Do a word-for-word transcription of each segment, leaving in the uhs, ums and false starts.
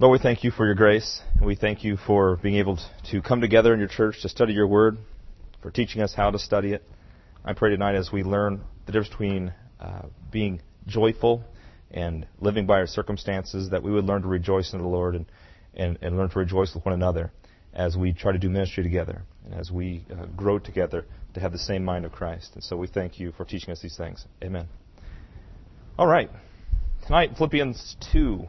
Lord, we thank you for your grace, and we thank you for being able to come together in your church to study your word, for teaching us how to study it. I pray tonight as we learn the difference between uh, being joyful and living by our circumstances, that we would learn to rejoice in the Lord and, and, and learn to rejoice with one another as we try to do ministry together and as we uh, grow together to have the same mind of Christ. And so we thank you for teaching us these things. Amen. All right. Tonight, Philippians two.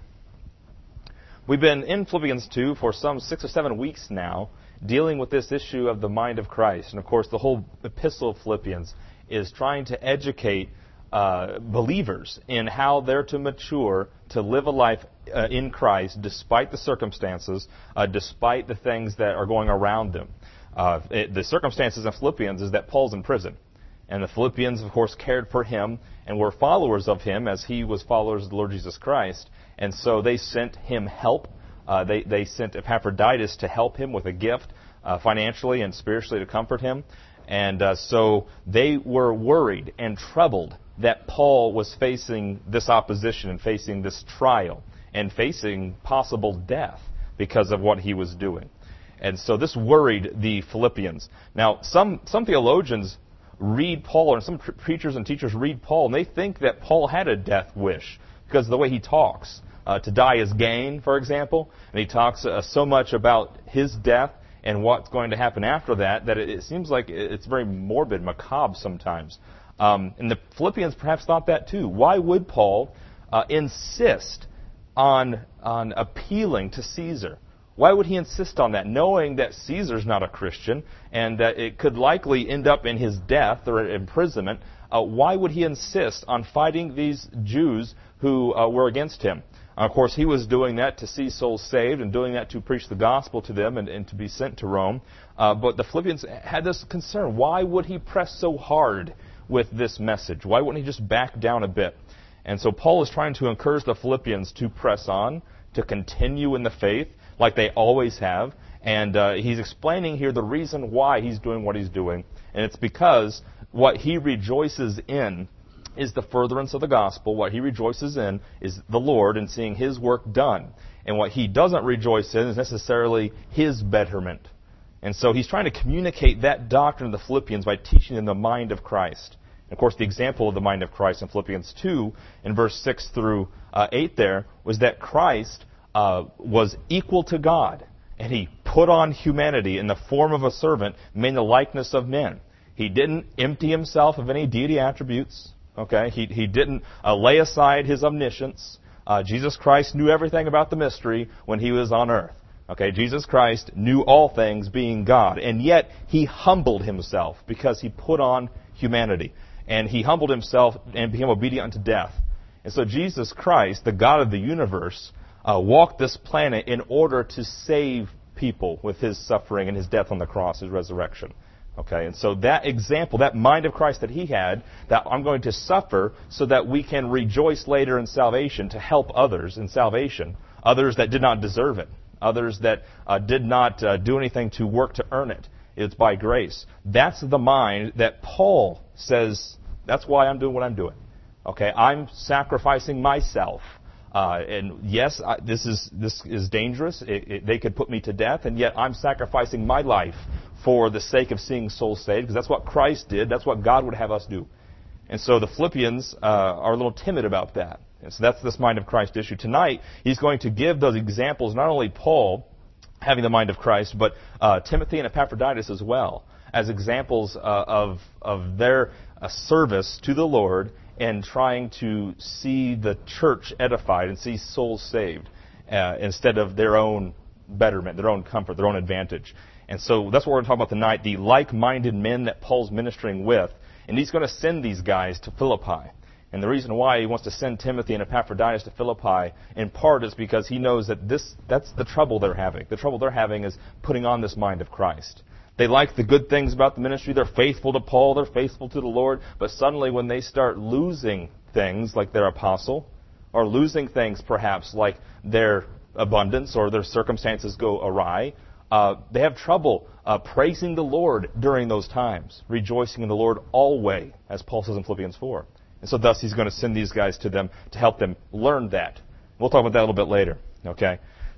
We've been in Philippians two for some six or seven weeks now, dealing with this issue of the mind of Christ. And of course, the whole epistle of Philippians is trying to educate uh, believers in how they're to mature, to live a life uh, in Christ, despite the circumstances, uh, despite the things that are going around them. Uh, it, the circumstances in Philippians is that Paul's in prison. And the Philippians, of course, cared for him and were followers of him as he was followers of the Lord Jesus Christ. And so they sent him help. Uh, they, they sent Epaphroditus to help him with a gift uh, financially and spiritually to comfort him. And uh, so they were worried and troubled that Paul was facing this opposition and facing this trial and facing possible death because of what he was doing. And so this worried the Philippians. Now, some, some theologians read Paul, and some preachers and teachers read Paul, and they think that Paul had a death wish because of the way he talks. Uh, to die is gain, for example, and he talks uh, so much about his death and what's going to happen after that that it, it seems like it's very morbid, macabre sometimes. Um, and the Philippians perhaps thought that too. Why would Paul uh, insist on on appealing to Caesar? Why would he insist on that, knowing that Caesar's not a Christian and that it could likely end up in his death or imprisonment? Uh, why would he insist on fighting these Jews who uh, were against him? Uh, of course, he was doing that to see souls saved and doing that to preach the gospel to them and, and to be sent to Rome. Uh, but the Philippians had this concern. Why would he press so hard with this message? Why wouldn't he just back down a bit? And so Paul is trying to encourage the Philippians to press on, to continue in the faith, like they always have. And uh, he's explaining here the reason why he's doing what he's doing. And it's because what he rejoices in is the furtherance of the gospel. What he rejoices in is the Lord and seeing his work done. And what he doesn't rejoice in is necessarily his betterment. And so he's trying to communicate that doctrine to the Philippians by teaching them the mind of Christ. And of course, the example of the mind of Christ in Philippians two, in verse six through uh, eight there, was that Christ Uh, was equal to God, and he put on humanity in the form of a servant, made in the likeness of men. He didn't empty himself of any deity attributes. Okay, he he didn't uh, lay aside his omniscience. Uh, Jesus Christ knew everything about the mystery when he was on earth. Okay, Jesus Christ knew all things, being God, and yet he humbled himself because he put on humanity, and he humbled himself and became obedient unto death. And so Jesus Christ, the God of the universe, Uh, walked this planet in order to save people with his suffering and his death on the cross, his resurrection. Okay, and so that example, that mind of Christ that he had, that I'm going to suffer so that we can rejoice later in salvation, to help others in salvation, others that did not deserve it, others that uh, did not uh, do anything to work to earn it. It's by grace. That's the mind that Paul says, that's why I'm doing what I'm doing. Okay, I'm sacrificing myself. Uh, and yes, I, this is this is dangerous. It, it, they could put me to death, and yet I'm sacrificing my life for the sake of seeing souls saved, because that's what Christ did. That's what God would have us do. And so the Philippians uh, are a little timid about that. And so that's this mind of Christ issue. Tonight, he's going to give those examples, not only Paul having the mind of Christ, but uh, Timothy and Epaphroditus as well, as examples uh, of, of their uh, service to the Lord and trying to see the church edified and see souls saved uh, instead of their own betterment, their own comfort, their own advantage. And so that's what we're going to talk about tonight, the like-minded men that Paul's ministering with. And he's going to send these guys to Philippi. And the reason why he wants to send Timothy and Epaphroditus to Philippi, in part, is because he knows that this that's the trouble they're having. The trouble they're having is putting on this mind of Christ. They like the good things about the ministry. They're faithful to Paul. They're faithful to the Lord. But suddenly when they start losing things like their apostle, or losing things perhaps like their abundance or their circumstances go awry, uh, they have trouble uh, praising the Lord during those times, rejoicing in the Lord always, as Paul says in Philippians four. And so thus he's going to send these guys to them to help them learn that. We'll talk about that a little bit later. Okay.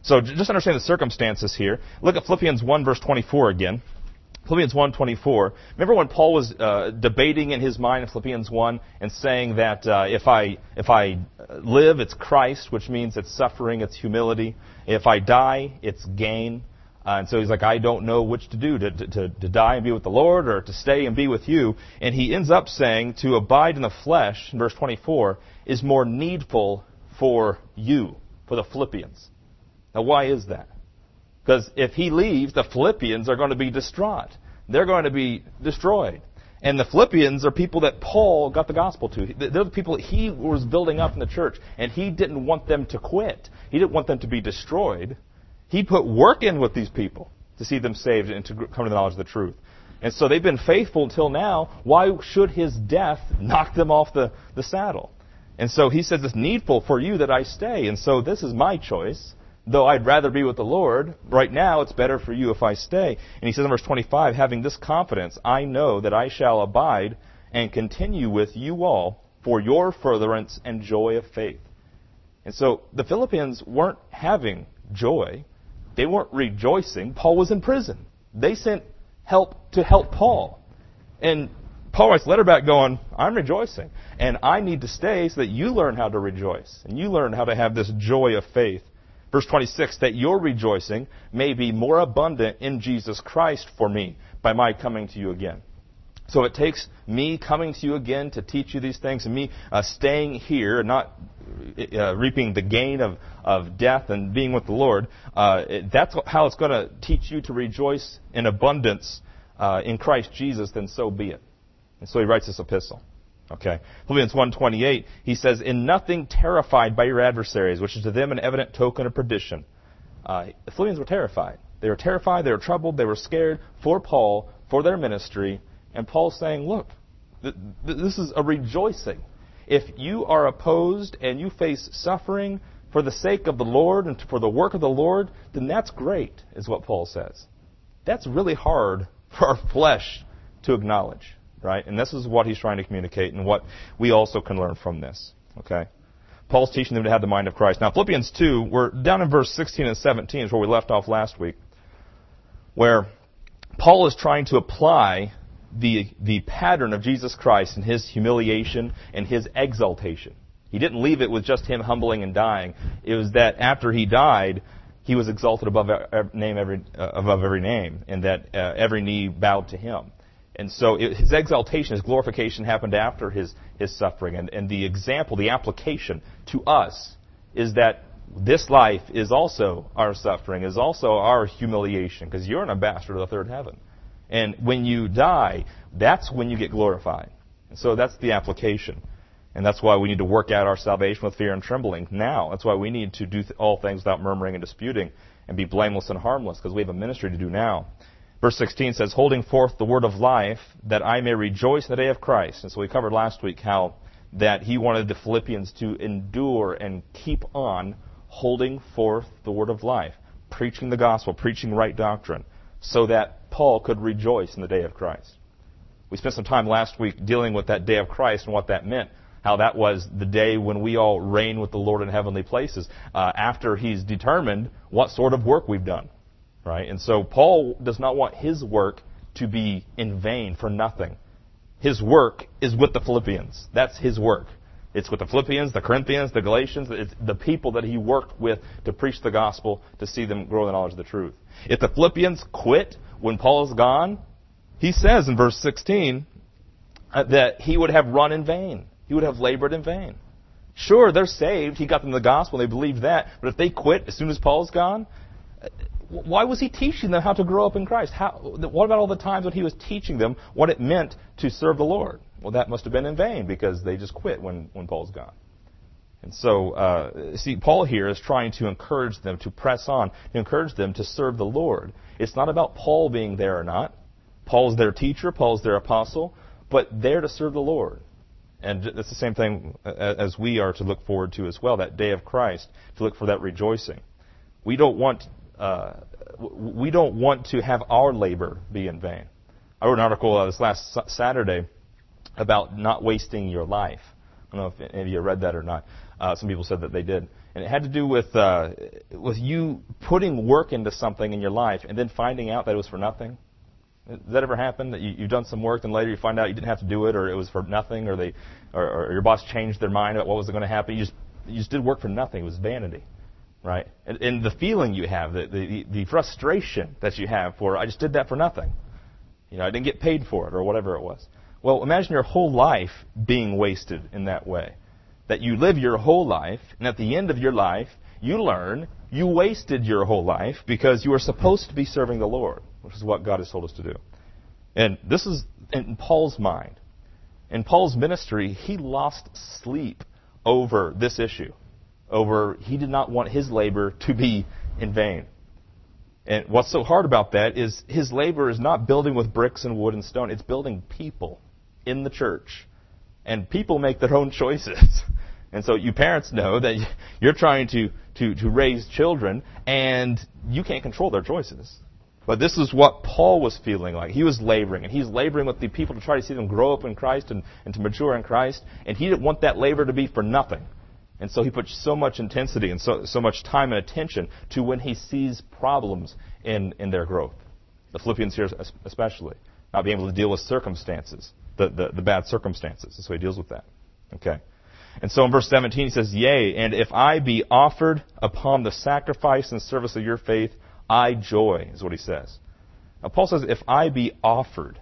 So just understand the circumstances here. Look at Philippians one, verse twenty-four again. Philippians one twenty-four. Remember when Paul was uh, debating in his mind in Philippians one and saying that uh, if I if I live, it's Christ, which means it's suffering, it's humility. If I die, it's gain. Uh, and so he's like, I don't know which to do, to, to, to die and be with the Lord or to stay and be with you. And he ends up saying to abide in the flesh, in verse twenty-four, is more needful for you, for the Philippians. Now, why is that? Because if he leaves, the Philippians are going to be distraught. They're going to be destroyed. And the Philippians are people that Paul got the gospel to. They're the people that he was building up in the church. And he didn't want them to quit. He didn't want them to be destroyed. He put work in with these people to see them saved and to come to the knowledge of the truth. And so they've been faithful until now. Why should his death knock them off the, the saddle? And so he says it's needful for you that I stay. And so this is my choice. Though I'd rather be with the Lord, right now it's better for you if I stay. And he says in verse twenty-five, having this confidence, I know that I shall abide and continue with you all for your furtherance and joy of faith. And so the Philippians weren't having joy. They weren't rejoicing. Paul was in prison. They sent help to help Paul. And Paul writes a letter back going, I'm rejoicing. And I need to stay so that you learn how to rejoice. And you learn how to have this joy of faith. Verse twenty-six, that your rejoicing may be more abundant in Jesus Christ for me by my coming to you again. So it takes me coming to you again to teach you these things and me uh, staying here and not uh, reaping the gain of, of death and being with the Lord. Uh, it, that's how it's going to teach you to rejoice in abundance uh, in Christ Jesus, then so be it. And so he writes this epistle. Okay. Philippians one twenty-eight, he says, in nothing terrified by your adversaries, which is to them an evident token of perdition. Uh, the Philippians were terrified. They were terrified, they were troubled, they were scared for Paul, for their ministry. And Paul's saying, look, th- th- this is a rejoicing. If you are opposed and you face suffering for the sake of the Lord and for the work of the Lord, then that's great, is what Paul says. That's really hard for our flesh to acknowledge. Right? And this is what he's trying to communicate and what we also can learn from this. Okay? Paul's teaching them to have the mind of Christ. Now, Philippians two, we're down in verse sixteen and seventeen is where we left off last week, where Paul is trying to apply the, the pattern of Jesus Christ and his humiliation and his exaltation. He didn't leave it with just him humbling and dying. It was that after he died, he was exalted above every name, every, uh, above every name, and that uh, every knee bowed to him. And so it, his exaltation, his glorification happened after his, his suffering. And, and the example, the application to us is that this life is also our suffering, is also our humiliation, because you're an ambassador to the third heaven. And when you die, that's when you get glorified. And so that's the application. And that's why we need to work out our salvation with fear and trembling now. That's why we need to do th- all things without murmuring and disputing and be blameless and harmless, because we have a ministry to do now. Verse sixteen says, holding forth the word of life, that I may rejoice in the day of Christ. And so we covered last week how that he wanted the Philippians to endure and keep on holding forth the word of life, preaching the gospel, preaching right doctrine, so that Paul could rejoice in the day of Christ. We spent some time last week dealing with that day of Christ and what that meant, how that was the day when we all reign with the Lord in heavenly places, uh, after he's determined what sort of work we've done. Right? And so Paul does not want his work to be in vain, for nothing. His work is with the Philippians. That's his work. It's with the Philippians, the Corinthians, the Galatians. It's the people that he worked with to preach the gospel, to see them grow in the knowledge of the truth. If the Philippians quit when Paul is gone, he says in verse sixteen that he would have run in vain. He would have labored in vain. Sure, they're saved. He got them the gospel. They believed that. But if they quit as soon as Paul's gone, why was he teaching them how to grow up in Christ? How, what about all the times when he was teaching them what it meant to serve the Lord? Well, that must have been in vain, because they just quit when, when Paul's gone. And so, uh, see, Paul here is trying to encourage them to press on, to encourage them to serve the Lord. It's not about Paul being there or not. Paul's their teacher, Paul's their apostle, but they're to serve the Lord. And it's the same thing as we are to look forward to as well, that day of Christ, to look for that rejoicing. We don't want uh, we don't want to have our labor be in vain. I wrote an article uh, this last Saturday about not wasting your life. I don't know if any of you read that or not. Uh, some people said that they did. And it had to do with uh, with you putting work into something in your life and then finding out that it was for nothing. Does that ever happen? That you, you've done some work and later you find out you didn't have to do it, or it was for nothing, or they, or, or your boss changed their mind about what was going to happen. You just you just did work for nothing. It was vanity, right? And, and the feeling you have, the, the the frustration that you have for, I just did that for nothing. You know, I didn't get paid for it, or whatever it was. Well, imagine your whole life being wasted in that way. That you live your whole life, and at the end of your life, you learn you wasted your whole life because you were supposed to be serving the Lord, which is what God has told us to do. And this is in Paul's mind. In Paul's ministry, he lost sleep over this issue. Over, he did not want his labor to be in vain. And what's so hard about that is his labor is not building with bricks and wood and stone. It's building people in the church. And people make their own choices. And so you parents know that you're trying to, to, to raise children, and you can't control their choices. But this is what Paul was feeling like. He was laboring, and he's laboring with the people to try to see them grow up in Christ and, and to mature in Christ. And he didn't want that labor to be for nothing. And so he put so much intensity and so, so much time and attention to when he sees problems in, in their growth. The Philippians here especially. Not being able to deal with circumstances, the, the, the bad circumstances. That's why he deals with that. Okay. And so in verse seventeen he says, Yea, and if I be offered upon the sacrifice and service of your faith, I joy, is what he says. Now Paul says, if I be offered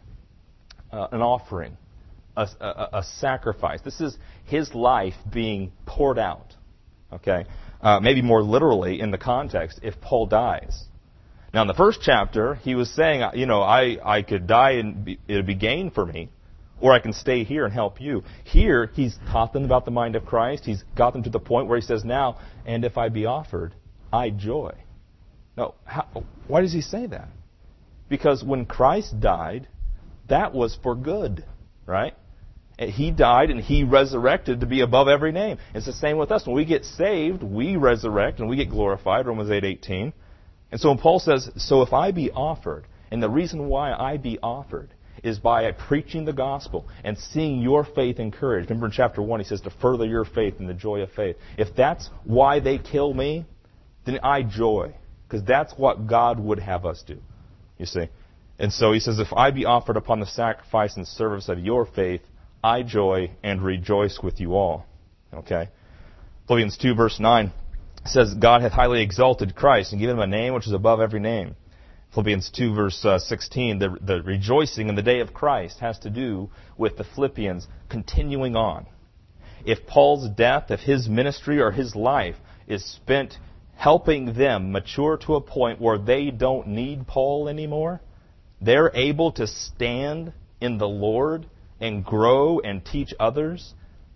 uh, an offering, a, a, a sacrifice. This is his life being poured out. Okay, uh, maybe more literally in the context, if Paul dies. Now, in the first chapter, he was saying, you know, I, I could die and be, it would be gain for me, or I can stay here and help you. Here, he's taught them about the mind of Christ. He's got them to the point where he says, now, and if I be offered, I joy. No, how, why does he say that? Because when Christ died, that was for good, right? He died and he resurrected to be above every name. It's the same with us. When we get saved, we resurrect and we get glorified, Romans eight eighteen. And so when Paul says, so if I be offered, and the reason why I be offered is by preaching the gospel and seeing your faith encouraged. Remember in chapter one he says to further your faith in the joy of faith. If that's why they kill me, then I joy. Because that's what God would have us do. You see? And so he says, if I be offered upon the sacrifice and service of your faith, I joy and rejoice with you all. Okay? Philippians two verse nine says, God hath highly exalted Christ and given him a name which is above every name. Philippians two verse uh, sixteen, the, the rejoicing in the day of Christ has to do with the Philippians continuing on. If Paul's death, if his ministry or his life is spent helping them mature to a point where they don't need Paul anymore, they're able to stand in the Lord and grow and teach others,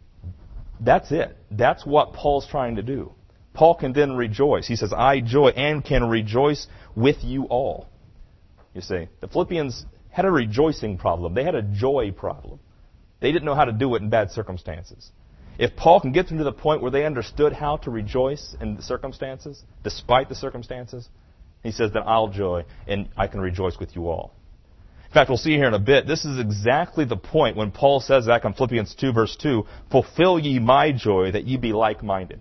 that's it. That's what Paul's trying to do. Paul can then rejoice. He says, I joy and can rejoice with you all. You see, the Philippians had a rejoicing problem. They had a joy problem. They didn't know how to do it in bad circumstances. If Paul can get them to the point where they understood how to rejoice in the circumstances, despite the circumstances, he says that I'll joy and I can rejoice with you all. In fact, we'll see here in a bit, this is exactly the point when Paul says back in Philippians two verse two, fulfill ye my joy that ye be like-minded.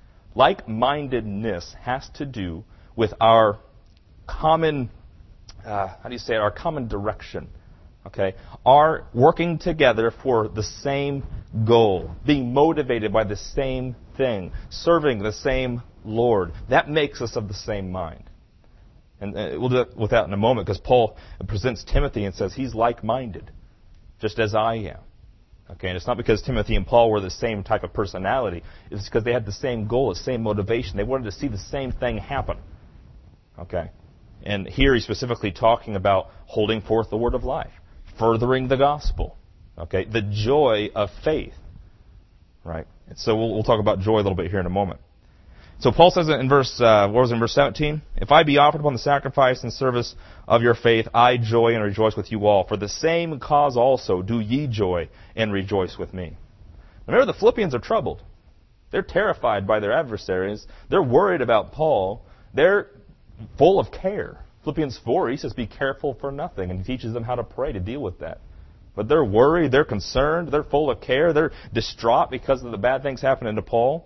Like-mindedness has to do with our common, uh, how do you say it, our common direction. Okay? Our working together for the same goal, being motivated by the same thing, serving the same Lord. That makes us of the same mind. And we'll do with that in a moment because Paul presents Timothy and says he's like-minded, just as I am. Okay, and it's not because Timothy and Paul were the same type of personality. It's because they had the same goal, the same motivation. They wanted to see the same thing happen. Okay, and here he's specifically talking about holding forth the word of life, furthering the gospel. Okay, the joy of faith. Right, and so we'll, we'll talk about joy a little bit here in a moment. So Paul says it in verse, uh, what was it, in verse seventeen? If I be offered upon the sacrifice and service of your faith, I joy and rejoice with you all. For the same cause also do ye joy and rejoice with me. Remember, the Philippians are troubled. They're terrified by their adversaries. They're worried about Paul. They're full of care. Philippians four, he says, be careful for nothing. And he teaches them how to pray to deal with that. But they're worried. They're concerned. They're full of care. They're distraught because of the bad things happening to Paul.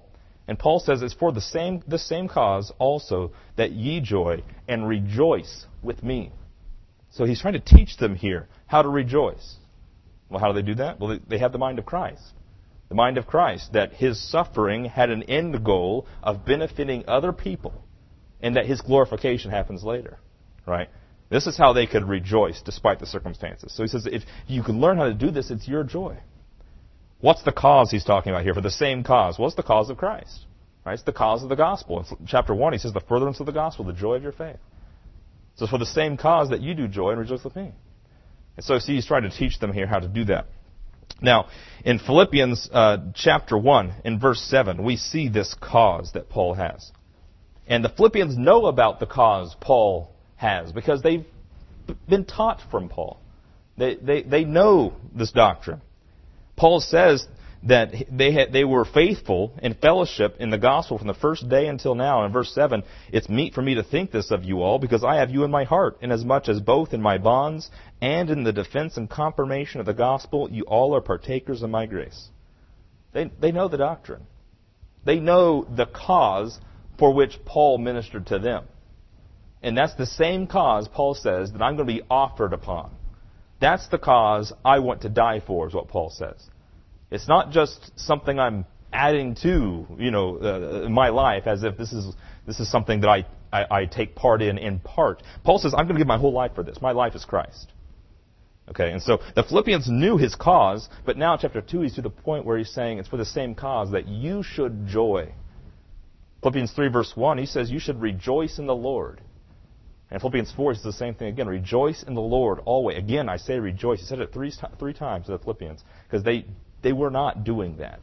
And Paul says it's for the same the same cause also that ye joy and rejoice with me. So he's trying to teach them here how to rejoice. Well, how do they do that? Well, they have the mind of Christ. The mind of Christ, that his suffering had an end goal of benefiting other people, and that his glorification happens later. Right? This is how they could rejoice despite the circumstances. So he says, if you can learn how to do this, it's your joy. What's the cause he's talking about here? For the same cause. What's the cause of Christ? Right? It's the cause of the gospel. In chapter one, he says, the furtherance of the gospel, the joy of your faith. So it's for the same cause that you do joy and rejoice with me. And so see, he's trying to teach them here how to do that. Now, in Philippians uh, chapter one, in verse seven, we see this cause that Paul has. And the Philippians know about the cause Paul has because they've been taught from Paul. They, they, they know this doctrine. Paul says that they had, they were faithful in fellowship in the gospel from the first day until now. In verse seven, it's meet for me to think this of you all, because I have you in my heart, inasmuch as both in my bonds and in the defense and confirmation of the gospel, you all are partakers of my grace. They, they know the doctrine. They know the cause for which Paul ministered to them. And that's the same cause, Paul says, that I'm going to be offered upon. That's the cause I want to die for, is what Paul says. It's not just something I'm adding to, you know, uh, my life as if this is this is something that I, I, I take part in in part. Paul says, I'm going to give my whole life for this. My life is Christ. Okay, and so the Philippians knew his cause, but now in chapter two he's to the point where he's saying it's for the same cause that you should joy. Philippians three verse one, he says you should rejoice in the Lord. And Philippians four says the same thing again. Rejoice in the Lord always. Again, I say rejoice. He said it three, three times to the Philippians because they, they were not doing that.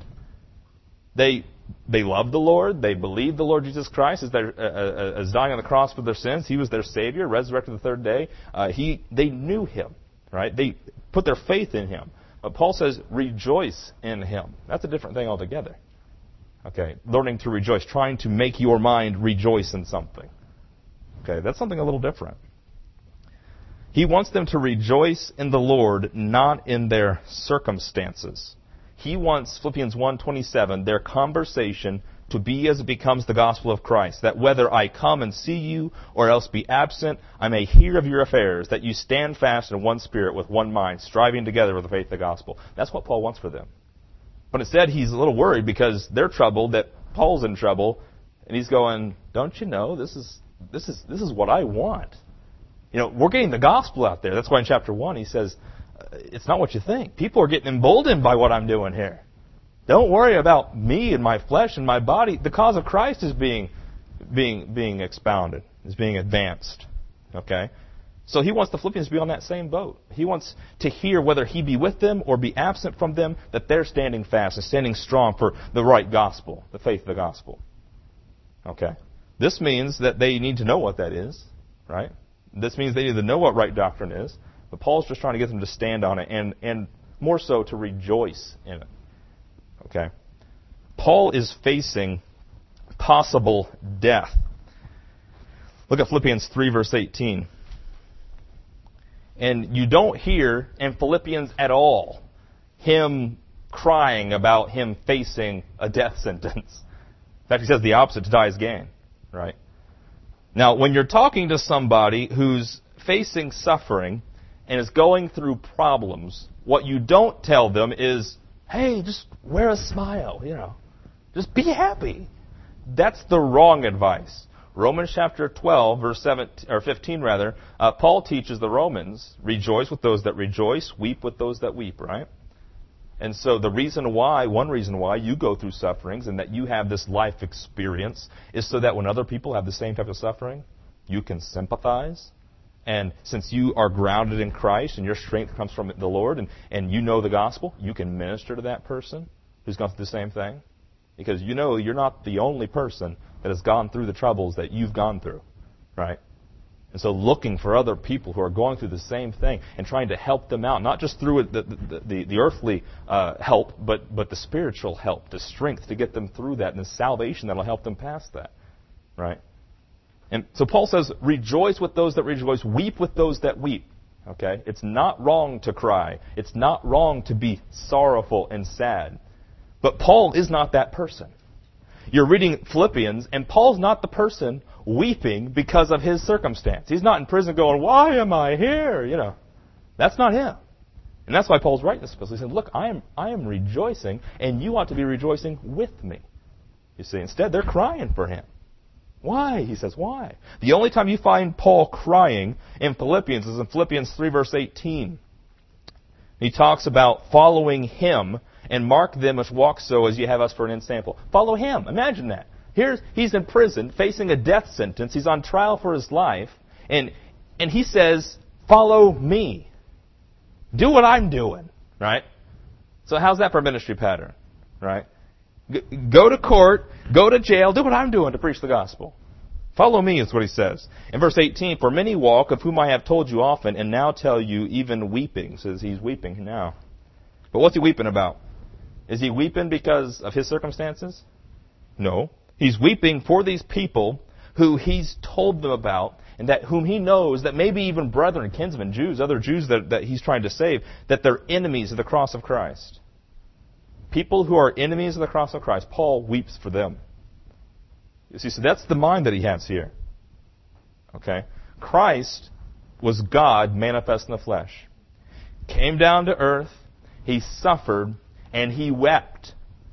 They they loved the Lord. They believed the Lord Jesus Christ as, their, uh, as dying on the cross for their sins. He was their Savior, resurrected the third day. Uh, he They knew Him, right? They put their faith in Him. But Paul says rejoice in Him. That's a different thing altogether. Okay, learning to rejoice, trying to make your mind rejoice in something. Okay, that's something a little different. He wants them to rejoice in the Lord, not in their circumstances. He wants, Philippians one twenty-seven, their conversation to be as it becomes the gospel of Christ, that whether I come and see you or else be absent, I may hear of your affairs, that you stand fast in one spirit with one mind, striving together with the faith of the gospel. That's what Paul wants for them. But instead, he's a little worried because they're troubled that Paul's in trouble, and he's going, don't you know, this is... This is this is what I want. You know, we're getting the gospel out there. That's why in chapter one he says, it's not what you think. People are getting emboldened by what I'm doing here. Don't worry about me and my flesh and my body. The cause of Christ is being being being expounded, is being advanced. Okay? So he wants the Philippians to be on that same boat. He wants to hear whether he be with them or be absent from them, that they're standing fast and standing strong for the right gospel, the faith of the gospel. Okay? This means that they need to know what that is, right? This means they need to know what right doctrine is. But Paul's just trying to get them to stand on it and, and more so to rejoice in it. Okay? Paul is facing possible death. Look at Philippians three, verse eighteen. And you don't hear in Philippians at all him crying about him facing a death sentence. In fact, he says the opposite, to die is gain. Right? Now, when you're talking to somebody who's facing suffering and is going through problems, what you don't tell them is, hey, just wear a smile, you know. Just be happy. That's the wrong advice. Romans chapter twelve, verse seventeen, or fifteen rather, uh, Paul teaches the Romans, rejoice with those that rejoice, weep with those that weep, right? And so the reason why, one reason why you go through sufferings and that you have this life experience is so that when other people have the same type of suffering, you can sympathize. And since you are grounded in Christ and your strength comes from the Lord and, and you know the gospel, you can minister to that person who's gone through the same thing. Because you know you're not the only person that has gone through the troubles that you've gone through, right? And so looking for other people who are going through the same thing and trying to help them out, not just through the, the, the, the earthly uh, help, but, but the spiritual help, the strength to get them through that, and the salvation that will help them past that. Right? And so Paul says, rejoice with those that rejoice, weep with those that weep. Okay? It's not wrong to cry. It's not wrong to be sorrowful and sad. But Paul is not that person. you're reading Philippians, and Paul's not the person weeping because of his circumstance. He's not in prison going, why am I here? You know, that's not him. And that's why Paul's writing this epistle. He said, look, I am, I am rejoicing, and you ought to be rejoicing with me. You see, instead, they're crying for him. Why? He says, why? The only time you find Paul crying in Philippians is in Philippians three, verse eighteen. He talks about following him, and mark them which walk so as you have us for an ensample. Follow him. Imagine that. Here's, he's in prison, facing a death sentence. He's on trial for his life, and, and he says, follow me. Do what I'm doing, right? So how's that for a ministry pattern, right? Go to court, go to jail, do what I'm doing to preach the gospel. Follow me is what he says. In verse eighteen, for many walk, of whom I have told you often, and now tell you even weeping. Says he's weeping now. But what's he weeping about? Is he weeping because of his circumstances? No. He's weeping for these people who he's told them about, and that whom he knows, that maybe even brethren, kinsmen, Jews, other Jews that, that he's trying to save, that they're enemies of the cross of Christ. People who are enemies of the cross of Christ, Paul weeps for them. You see, so that's the mind that he has here. Okay? Christ was God manifest in the flesh. Came down to earth, he suffered, and he wept.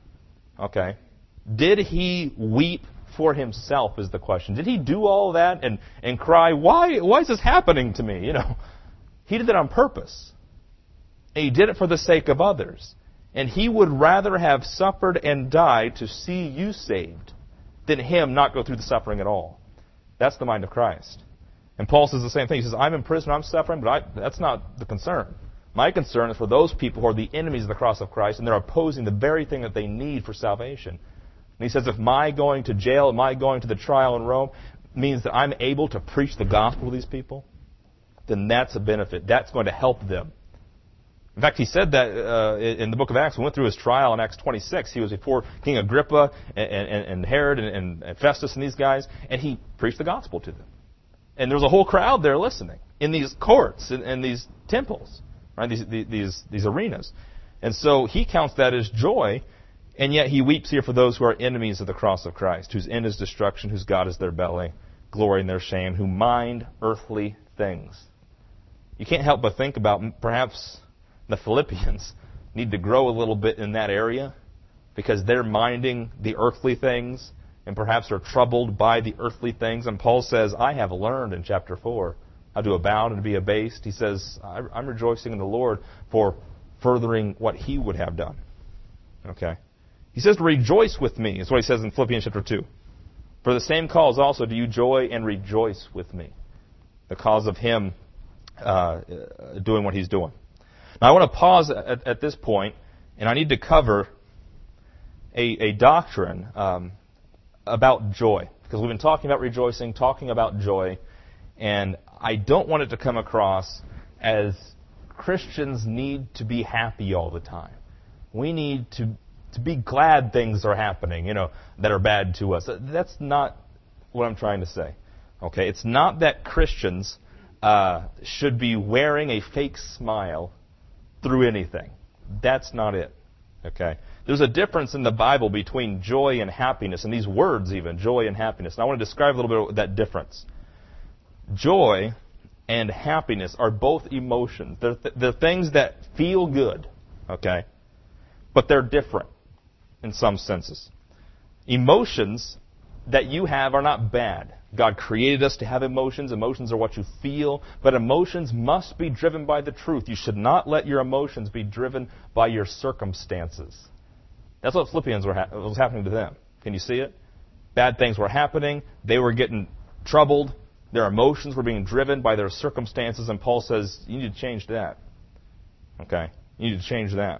Okay? Did he weep for himself is the question. Did he do all that and, and cry, why, why is this happening to me? You know, he did it on purpose. And he did it for the sake of others. And he would rather have suffered and died to see you saved than him not go through the suffering at all. That's the mind of Christ. And Paul says the same thing. He says, I'm in prison, I'm suffering, but I, that's not the concern. My concern is for those people who are the enemies of the cross of Christ, and they're opposing the very thing that they need for salvation. And he says, if my going to jail, my going to the trial in Rome means that I'm able to preach the gospel to these people, then that's a benefit. That's going to help them. In fact, he said that uh, in the book of Acts. We went through his trial in Acts twenty-six. He was before King Agrippa and, and, and Herod and, and Festus and these guys, and he preached the gospel to them. And there was a whole crowd there listening in these courts and, and these temples, right? These, these these arenas. And so he counts that as joy, and yet he weeps here for those who are enemies of the cross of Christ, whose end is destruction, whose God is their belly, glory in their shame, who mind earthly things. You can't help but think about perhaps the Philippians need to grow a little bit in that area because they're minding the earthly things and perhaps are troubled by the earthly things. And Paul says, I have learned in chapter four how to abound and be abased. He says, I'm rejoicing in the Lord for furthering what he would have done. Okay. He says to rejoice with me, is what he says in Philippians chapter two. For the same cause also do you joy and rejoice with me. The cause of him uh, doing what he's doing. Now, I want to pause at, at this point, and I need to cover a, a doctrine um, about joy. Because we've been talking about rejoicing, talking about joy, and I don't want it to come across as Christians need to be happy all the time. We need to, to be glad things are happening, you know, that are bad to us. That's not what I'm trying to say. Okay, it's not that Christians uh, should be wearing a fake smile through anything. That's not it. Okay? There's a difference in the Bible between joy and happiness, and these words even, joy and happiness. And I want to describe a little bit of that difference. Joy and happiness are both emotions. They're, th- they're things that feel good. Okay? But they're different in some senses. Emotions that you have are not bad. God created us to have emotions. Emotions are what you feel. But emotions must be driven by the truth. You should not let your emotions be driven by your circumstances. That's what Philippians were ha- was happening to them. Can you see it? Bad things were happening. They were getting troubled. Their emotions were being driven by their circumstances. And Paul says, you need to change that. Okay? You need to change that.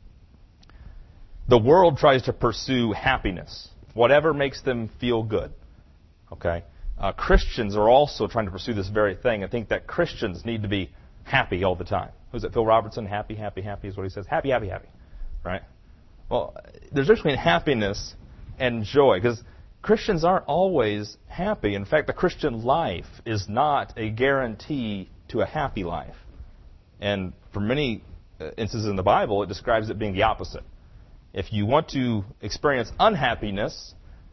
The world tries to pursue happiness. Whatever makes them feel good. Okay? Uh, Christians are also trying to pursue this very thing and think that Christians need to be happy all the time. Who's it? Phil Robertson? Happy, happy, happy is what he says. Happy, happy, happy. Right? Well, there's a difference between happiness and joy because Christians aren't always happy. In fact, the Christian life is not a guarantee to a happy life. And for many instances in the Bible, it describes it being the opposite. If you want to experience unhappiness,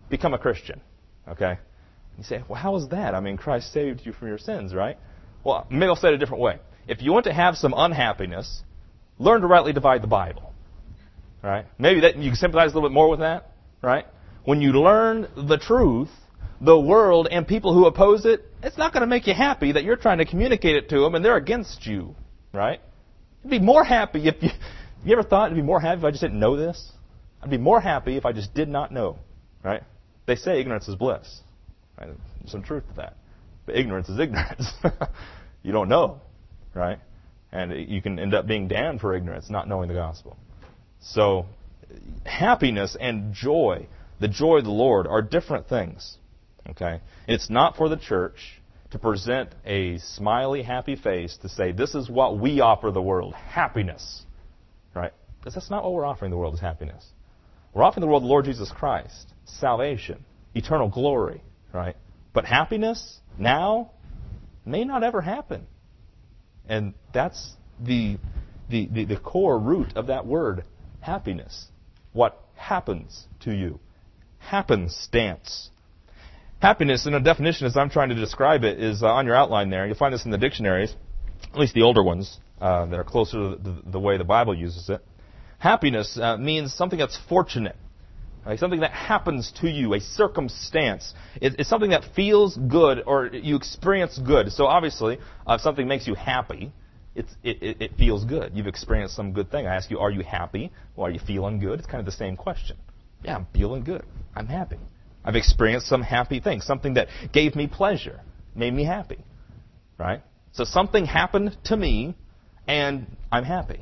become a Christian. Okay? You say, well, how is that? I mean, Christ saved you from your sins, right? Well, maybe I'll say it a different way. If you want to have some unhappiness, learn to rightly divide the Bible. Right? Maybe that you can sympathize a little bit more with that, right? When you learn the truth, the world and people who oppose it, it's not going to make you happy that you're trying to communicate it to them and they're against you, right? You'd be more happy if you... You ever thought it'd be more happy if I just didn't know this? I'd be more happy if I just did not know, right? They say ignorance is bliss. Right? There's some truth to that. But ignorance is ignorance. You don't know, right? And you can end up being damned for ignorance, not knowing the gospel. So, happiness and joy, the joy of the Lord, are different things. Okay? It's not for the church to present a smiley, happy face to say, this is what we offer the world, happiness. Right? Because that's not what we're offering the world is happiness. We're offering the world the Lord Jesus Christ, salvation, eternal glory. Right? But happiness, now, may not ever happen. And that's the, the, the, the core root of that word, happiness. What happens to you. Happenstance. Happiness, in a definition as I'm trying to describe it, is uh, on your outline there. You'll find this in the dictionaries, at least the older ones uh, that are closer to the, the way the Bible uses it. Happiness uh, means something that's fortunate, right? Something that happens to you, a circumstance. It, it's something that feels good or you experience good. So obviously, uh, if something makes you happy, it's, it, it, it feels good. You've experienced some good thing. I ask you, are you happy? Well, are you feeling good? It's kind of the same question. Yeah, I'm feeling good. I'm happy. I've experienced some happy thing, something that gave me pleasure, made me happy, right? So something happened to me, and I'm happy.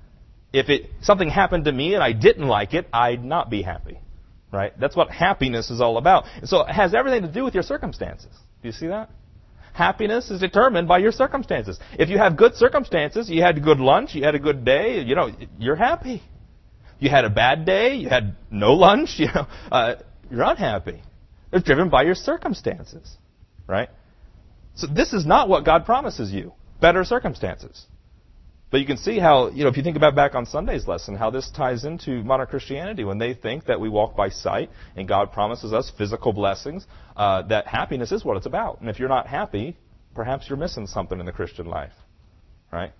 If it something happened to me and I didn't like it, I'd not be happy, right? That's what happiness is all about. And so it has everything to do with your circumstances. Do you see that? Happiness is determined by your circumstances. If you have good circumstances, you had a good lunch, you had a good day, you know, you're happy. You had a bad day, you had no lunch, you know, uh, you're unhappy. It's driven by your circumstances, right? So this is not what God promises you, better circumstances. But you can see how, you know, if you think about back on Sunday's lesson, how this ties into modern Christianity when they think that we walk by sight and God promises us physical blessings, uh, that happiness is what it's about. And if you're not happy, perhaps you're missing something in the Christian life, right?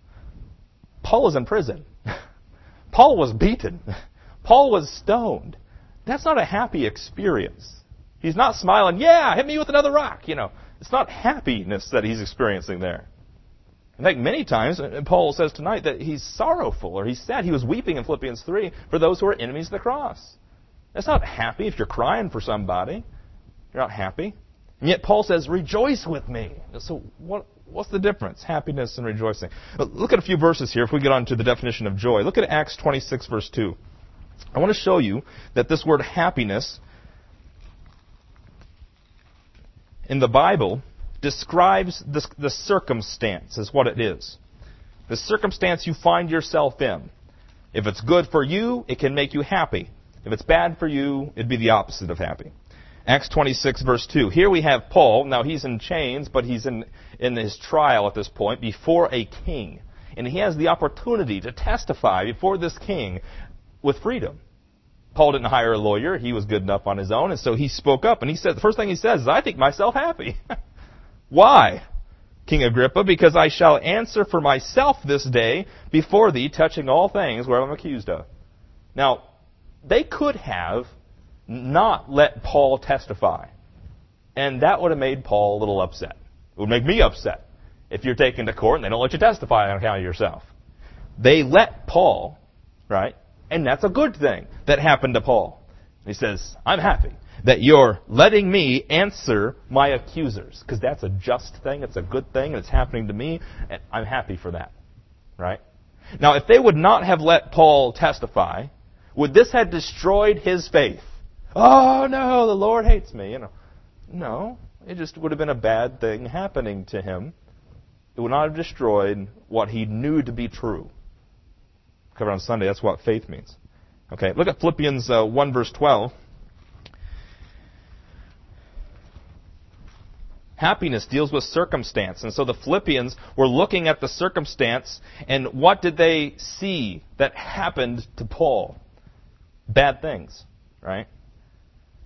Paul was in prison. Paul was beaten. Paul was stoned. That's not a happy experience. He's not smiling, yeah, hit me with another rock. You know, it's not happiness that he's experiencing there. In fact, many times, Paul says tonight that he's sorrowful or he's sad. He was weeping in Philippians three for those who are enemies of the cross. That's not happy if you're crying for somebody. You're not happy. And yet Paul says, rejoice with me. So what, what's the difference? Happiness and rejoicing. Look at a few verses here if we get on to the definition of joy. Look at Acts twenty-six, verse two. I want to show you that this word happiness in the Bible describes the, the circumstance is what it is. The circumstance you find yourself in. If it's good for you, it can make you happy. If it's bad for you, it'd be the opposite of happy. Acts twenty-six, verse two. Here we have Paul. Now he's in chains, but he's in, in his trial at this point before a king. And he has the opportunity to testify before this king with freedom. Paul didn't hire a lawyer. He was good enough on his own. And so he spoke up. And he said, the first thing he says is, I think myself happy. Why, King Agrippa? Because I shall answer for myself this day before thee, touching all things where I'm accused of. Now, they could have not let Paul testify. And that would have made Paul a little upset. It would make me upset if you're taken to court and they don't let you testify on account of yourself. They let Paul, right? And that's a good thing that happened to Paul. He says, I'm happy that you're letting me answer my accusers. Because that's a just thing, it's a good thing, and it's happening to me, and I'm happy for that. Right? Now, if they would not have let Paul testify, would this have destroyed his faith? Oh, no, the Lord hates me. You know, no, it just would have been a bad thing happening to him. It would not have destroyed what he knew to be true. Covered on Sunday, that's what faith means. Okay, look at Philippians uh, one, verse twelve. Happiness deals with circumstance. And so the Philippians were looking at the circumstance, and what did they see that happened to Paul? Bad things, right?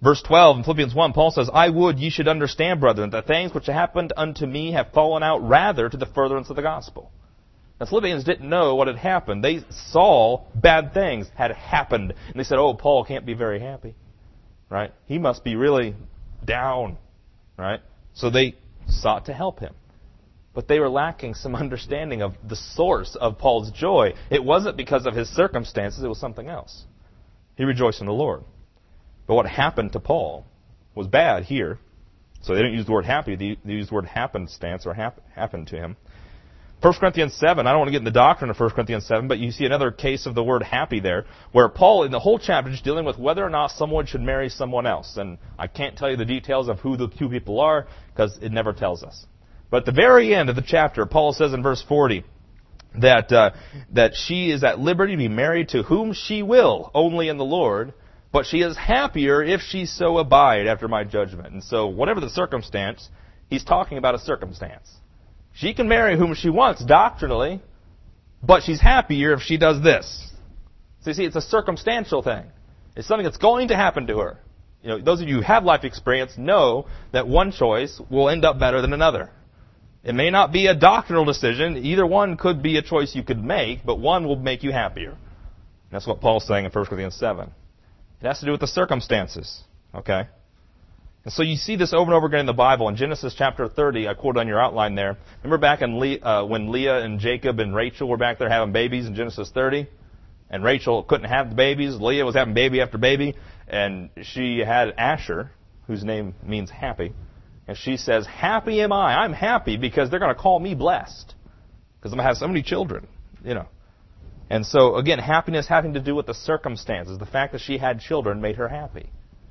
Verse twelve in Philippians one, Paul says, I would ye should understand, brethren, that the things which have happened unto me have fallen out rather to the furtherance of the gospel. The Philippians didn't know what had happened. They saw bad things had happened. And they said, oh, Paul can't be very happy. Right? He must be really down. Right? So they sought to help him. But they were lacking some understanding of the source of Paul's joy. It wasn't because of his circumstances. It was something else. He rejoiced in the Lord. But what happened to Paul was bad here. So they didn't use the word happy. They used the word happenstance or hap- happened to him. First Corinthians seven, I don't want to get into the doctrine of First Corinthians seven, but you see another case of the word happy there, where Paul, in the whole chapter, is dealing with whether or not someone should marry someone else. And I can't tell you the details of who the two people are, because it never tells us. But at the very end of the chapter, Paul says in verse forty that uh, that she is at liberty to be married to whom she will, only in the Lord, but she is happier if she so abide after my judgment. And so whatever the circumstance, he's talking about a circumstance. She can marry whom she wants doctrinally, but she's happier if she does this. So you see, it's a circumstantial thing. It's something that's going to happen to her. You know, those of you who have life experience know that one choice will end up better than another. It may not be a doctrinal decision. Either one could be a choice you could make, but one will make you happier. And that's what Paul's saying in First Corinthians seven. It has to do with the circumstances. Okay? And so you see this over and over again in the Bible. In Genesis chapter thirty, I quoted on your outline there. Remember back in Le- uh, when Leah and Jacob and Rachel were back there having babies in Genesis thirty? And Rachel couldn't have the babies. Leah was having baby after baby. And she had Asher, whose name means happy. And she says, happy am I. I'm happy because they're going to call me blessed. Because I'm going to have so many children. You know. And so, again, happiness having to do with the circumstances. The fact that she had children made her happy.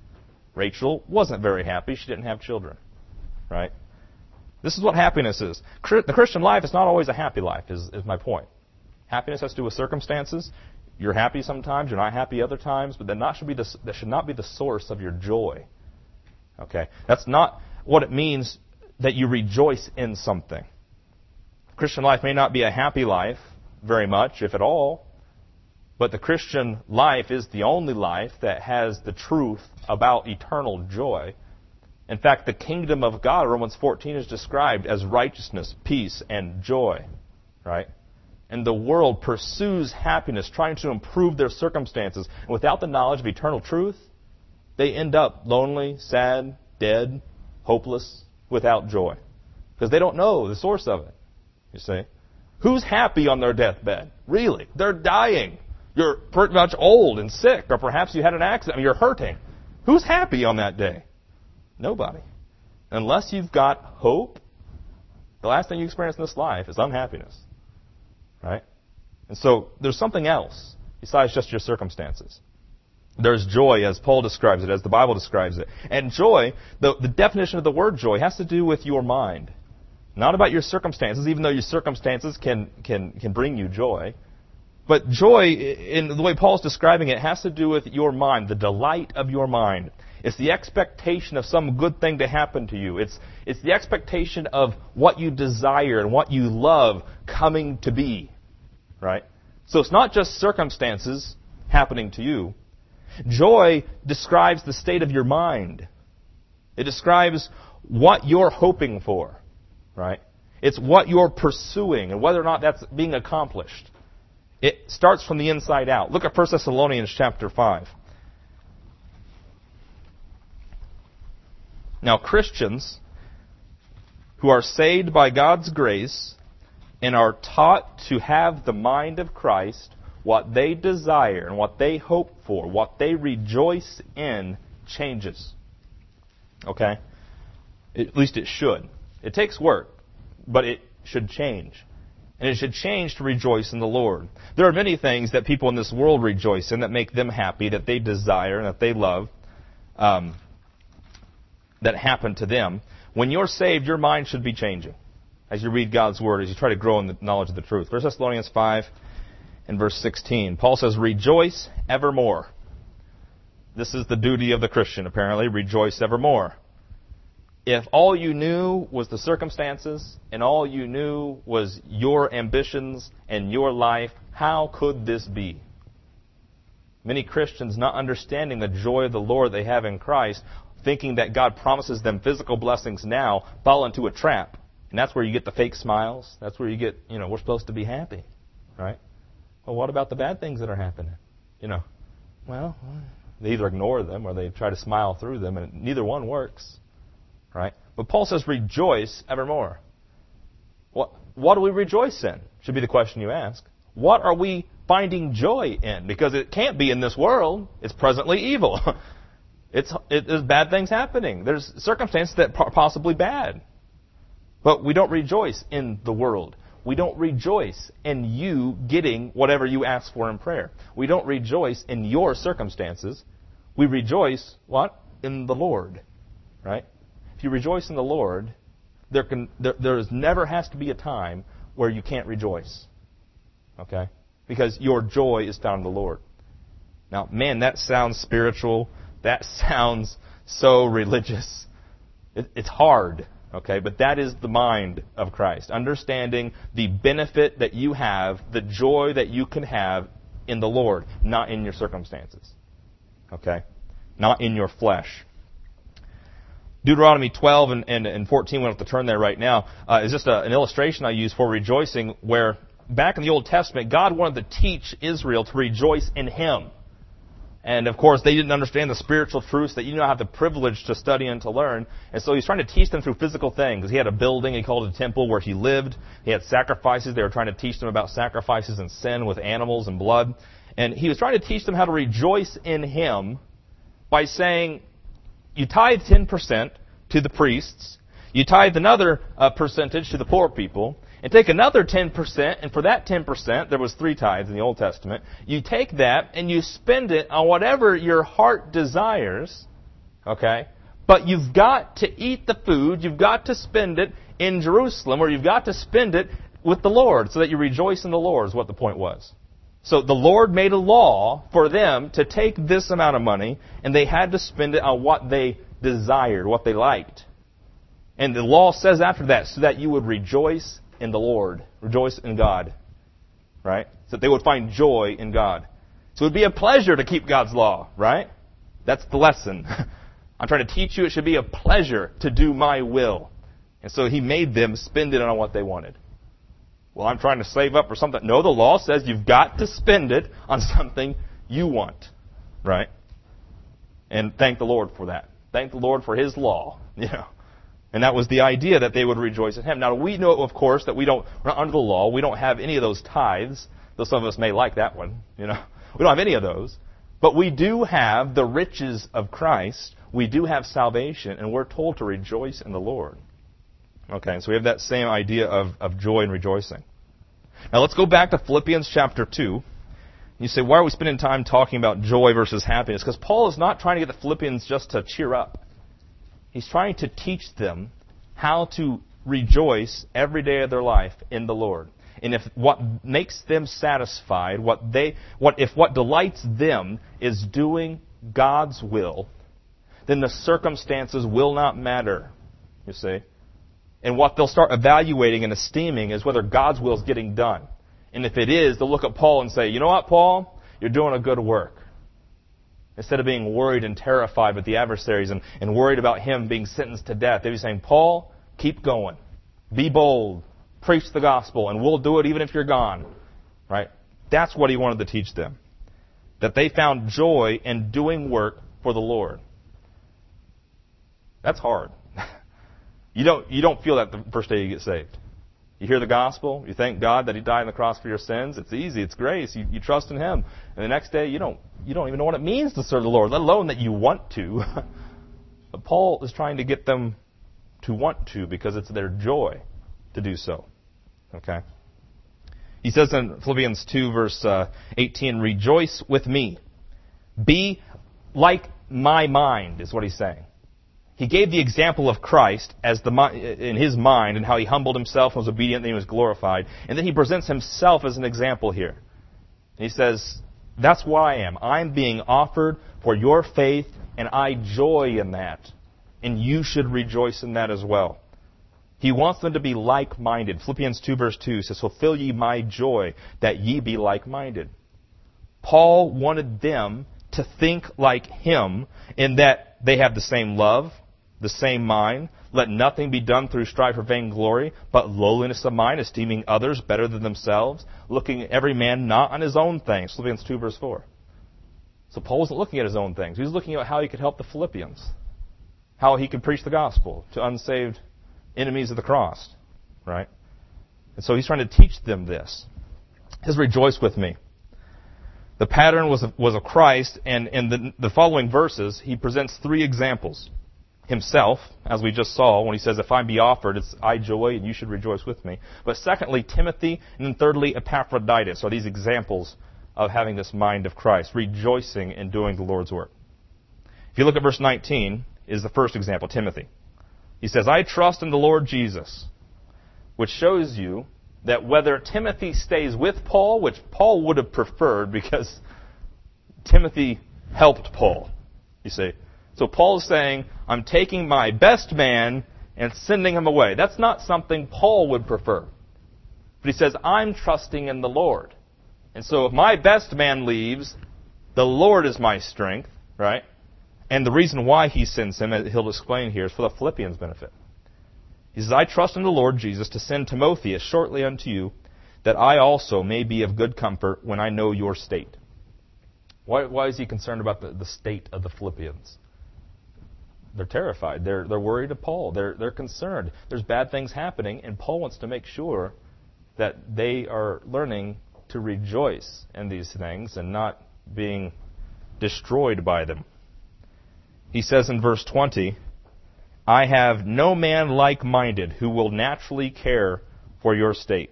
Rachel wasn't very happy. She didn't have children. Right? This is what happiness is. The Christian life is not always a happy life, is, is my point. Happiness has to do with circumstances. You're happy sometimes, you're not happy other times, but that, not should be the, that should not be the source of your joy. Okay? That's not what it means that you rejoice in something. Christian life may not be a happy life very much, if at all, but the Christian life is the only life that has the truth about eternal joy. In fact, the kingdom of God, Romans fourteen, is described as righteousness, peace, and joy. Right? And the world pursues happiness, trying to improve their circumstances. And without the knowledge of eternal truth, they end up lonely, sad, dead, hopeless, without joy. Because they don't know the source of it. You see? Who's happy on their deathbed? Really? They're dying. You're pretty much old and sick, or perhaps you had an accident and you're hurting. Who's happy on that day? Nobody. Unless you've got hope, the last thing you experience in this life is unhappiness. Right? And so there's something else besides just your circumstances. There's joy, as Paul describes it, as the Bible describes it. And joy, the, the definition of the word joy, has to do with your mind. Not about your circumstances, even though your circumstances can, can, can bring you joy. But joy, in the way Paul's describing it, has to do with your mind, the delight of your mind. It's the expectation of some good thing to happen to you. It's, it's the expectation of what you desire and what you love coming to be. Right? So it's not just circumstances happening to you. Joy describes the state of your mind. It describes what you're hoping for. Right? It's what you're pursuing and whether or not that's being accomplished. It starts from the inside out. Look at First Thessalonians chapter five. Now, Christians who are saved by God's grace and are taught to have the mind of Christ, what they desire and what they hope for, what they rejoice in, changes. Okay? At least it should. It takes work, but it should change. And it should change to rejoice in the Lord. There are many things that people in this world rejoice in that make them happy, that they desire, and that they love, um, that happen to them. When you're saved, your mind should be changing as you read God's Word, as you try to grow in the knowledge of the truth. First Thessalonians five and verse sixteen. Paul says, rejoice evermore. This is the duty of the Christian, apparently. Rejoice evermore. If all you knew was the circumstances and all you knew was your ambitions and your life, how could this be? Many Christians, not understanding the joy of the Lord they have in Christ, thinking that God promises them physical blessings now, fall into a trap. And that's where you get the fake smiles. That's where you get, you know, we're supposed to be happy, right? Well, what about the bad things that are happening? You know, well, they either ignore them or they try to smile through them, and neither one works, right? But Paul says, rejoice evermore. What, what do we rejoice in? Should be the question you ask. What are we finding joy in? Because it can't be in this world. It's presently evil. It's, it, there's bad things happening. There's circumstances that are possibly bad. But we don't rejoice in the world. We don't rejoice in you getting whatever you ask for in prayer. We don't rejoice in your circumstances. We rejoice, what? In the Lord. Right? If you rejoice in the Lord, there can there there's never has to be a time where you can't rejoice. Okay? Because your joy is found in the Lord. Now, man, that sounds spiritual. That sounds so religious. It, it's hard. Okay, but that is the mind of Christ. Understanding the benefit that you have, the joy that you can have in the Lord, not in your circumstances. Okay? Not in your flesh. Deuteronomy twelve and, and, and fourteen, we don't have to turn there right now, uh, is just a, an illustration I use for rejoicing, where back in the Old Testament, God wanted to teach Israel to rejoice in Him. And, of course, they didn't understand the spiritual truths that you now have the privilege to study and to learn. And so He's trying to teach them through physical things. He had a building, He called it a temple, where He lived. He had sacrifices. They were trying to teach them about sacrifices and sin with animals and blood. And He was trying to teach them how to rejoice in Him by saying, you tithe ten percent to the priests, you tithe another uh, percentage to the poor people, and take another ten percent, and for that ten percent, there was three tithes in the Old Testament, you take that and you spend it on whatever your heart desires, okay? But you've got to eat the food, you've got to spend it in Jerusalem, or you've got to spend it with the Lord, so that you rejoice in the Lord, is what the point was. So the Lord made a law for them to take this amount of money, and they had to spend it on what they desired, what they liked. And the law says after that, so that you would rejoice in the Lord, rejoice in God, right? So that they would find joy in God. So it would be a pleasure to keep God's law, right? That's the lesson. I'm trying to teach you it should be a pleasure to do my will. And so He made them spend it on what they wanted. Well, I'm trying to save up for something. No, the law says you've got to spend it on something you want, right? And thank the Lord for that. Thank the Lord for His law, you know. And that was the idea, that they would rejoice in Him. Now, we know, of course, that we don't, we're not under the law. We don't have any of those tithes, though some of us may like that one, you know. We don't have any of those. But we do have the riches of Christ. We do have salvation, and we're told to rejoice in the Lord. Okay, so we have that same idea of, of joy and rejoicing. Now, let's go back to Philippians chapter two. You say, why are we spending time talking about joy versus happiness? Because Paul is not trying to get the Philippians just to cheer up. He's trying to teach them how to rejoice every day of their life in the Lord. And if what makes them satisfied, what they, what if what delights them is doing God's will, then the circumstances will not matter, you see. And what they'll start evaluating and esteeming is whether God's will is getting done. And if it is, they'll look at Paul and say, you know what, Paul? You're doing a good work. Instead of being worried and terrified with the adversaries and, and worried about him being sentenced to death, they'd be saying, Paul, keep going. Be bold. Preach the gospel, and we'll do it even if you're gone. Right? That's what he wanted to teach them. That they found joy in doing work for the Lord. That's hard. You don't, you don't feel that the first day you get saved. You hear the gospel, you thank God that He died on the cross for your sins. It's easy, it's grace. You, you trust in Him. And the next day, you don't, you don't even know what it means to serve the Lord, let alone that you want to. But Paul is trying to get them to want to, because it's their joy to do so. Okay? He says in Philippians two, verse uh, eighteen, rejoice with me. Be like my mind, is what he's saying. He gave the example of Christ as the in His mind, and how He humbled Himself and was obedient and He was glorified. And then He presents Himself as an example here. And He says, that's what I am. I'm being offered for your faith, and I joy in that. And you should rejoice in that as well. He wants them to be like-minded. Philippians two, verse two says, fulfill ye my joy, that ye be like-minded. Paul wanted them to think like him in that they have the same love, the same mind. Let nothing be done through strife or vainglory, but lowliness of mind, esteeming others better than themselves, looking at every man not on his own things. Philippians two, verse four. So Paul wasn't looking at his own things. He was looking at how he could help the Philippians, how he could preach the gospel to unsaved enemies of the cross, right? And so he's trying to teach them this. He says, rejoice with me. The pattern was of, was of Christ, and in the, the following verses, he presents three examples. Himself, as we just saw, when he says, if I be offered, it's I joy, and you should rejoice with me. But secondly, Timothy, and then thirdly, Epaphroditus, are these examples of having this mind of Christ, rejoicing in doing the Lord's work. If you look at verse nineteen, is the first example, Timothy. He says, I trust in the Lord Jesus, which shows you that whether Timothy stays with Paul, which Paul would have preferred because Timothy helped Paul, you see. So Paul is saying, I'm taking my best man and sending him away. That's not something Paul would prefer. But he says, I'm trusting in the Lord. And so if my best man leaves, the Lord is my strength, right? And the reason why he sends him, as he'll explain here, is for the Philippians' benefit. He says, I trust in the Lord Jesus to send Timotheus shortly unto you, that I also may be of good comfort when I know your state. Why, why is he concerned about the, the state of the Philippians? They're terrified. They're they're worried of Paul. They're they're concerned. There's bad things happening, and Paul wants to make sure that they are learning to rejoice in these things and not being destroyed by them. He says in verse twenty, I have no man like-minded who will naturally care for your state.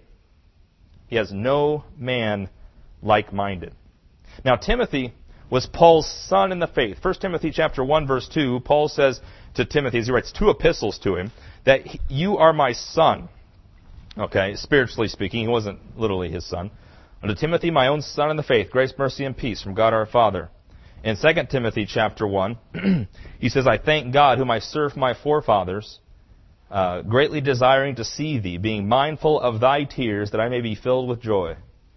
He has no man like-minded. Now, Timothy was Paul's son in the faith. First Timothy chapter one, verse two, Paul says to Timothy, as he writes two epistles to him, that you are my son. Okay, spiritually speaking, he wasn't literally his son. Unto Timothy, my own son in the faith, grace, mercy, and peace from God our Father. In Second Timothy chapter one, he says, I thank God whom I served my forefathers, uh, greatly desiring to see thee, being mindful of thy tears, that I may be filled with joy.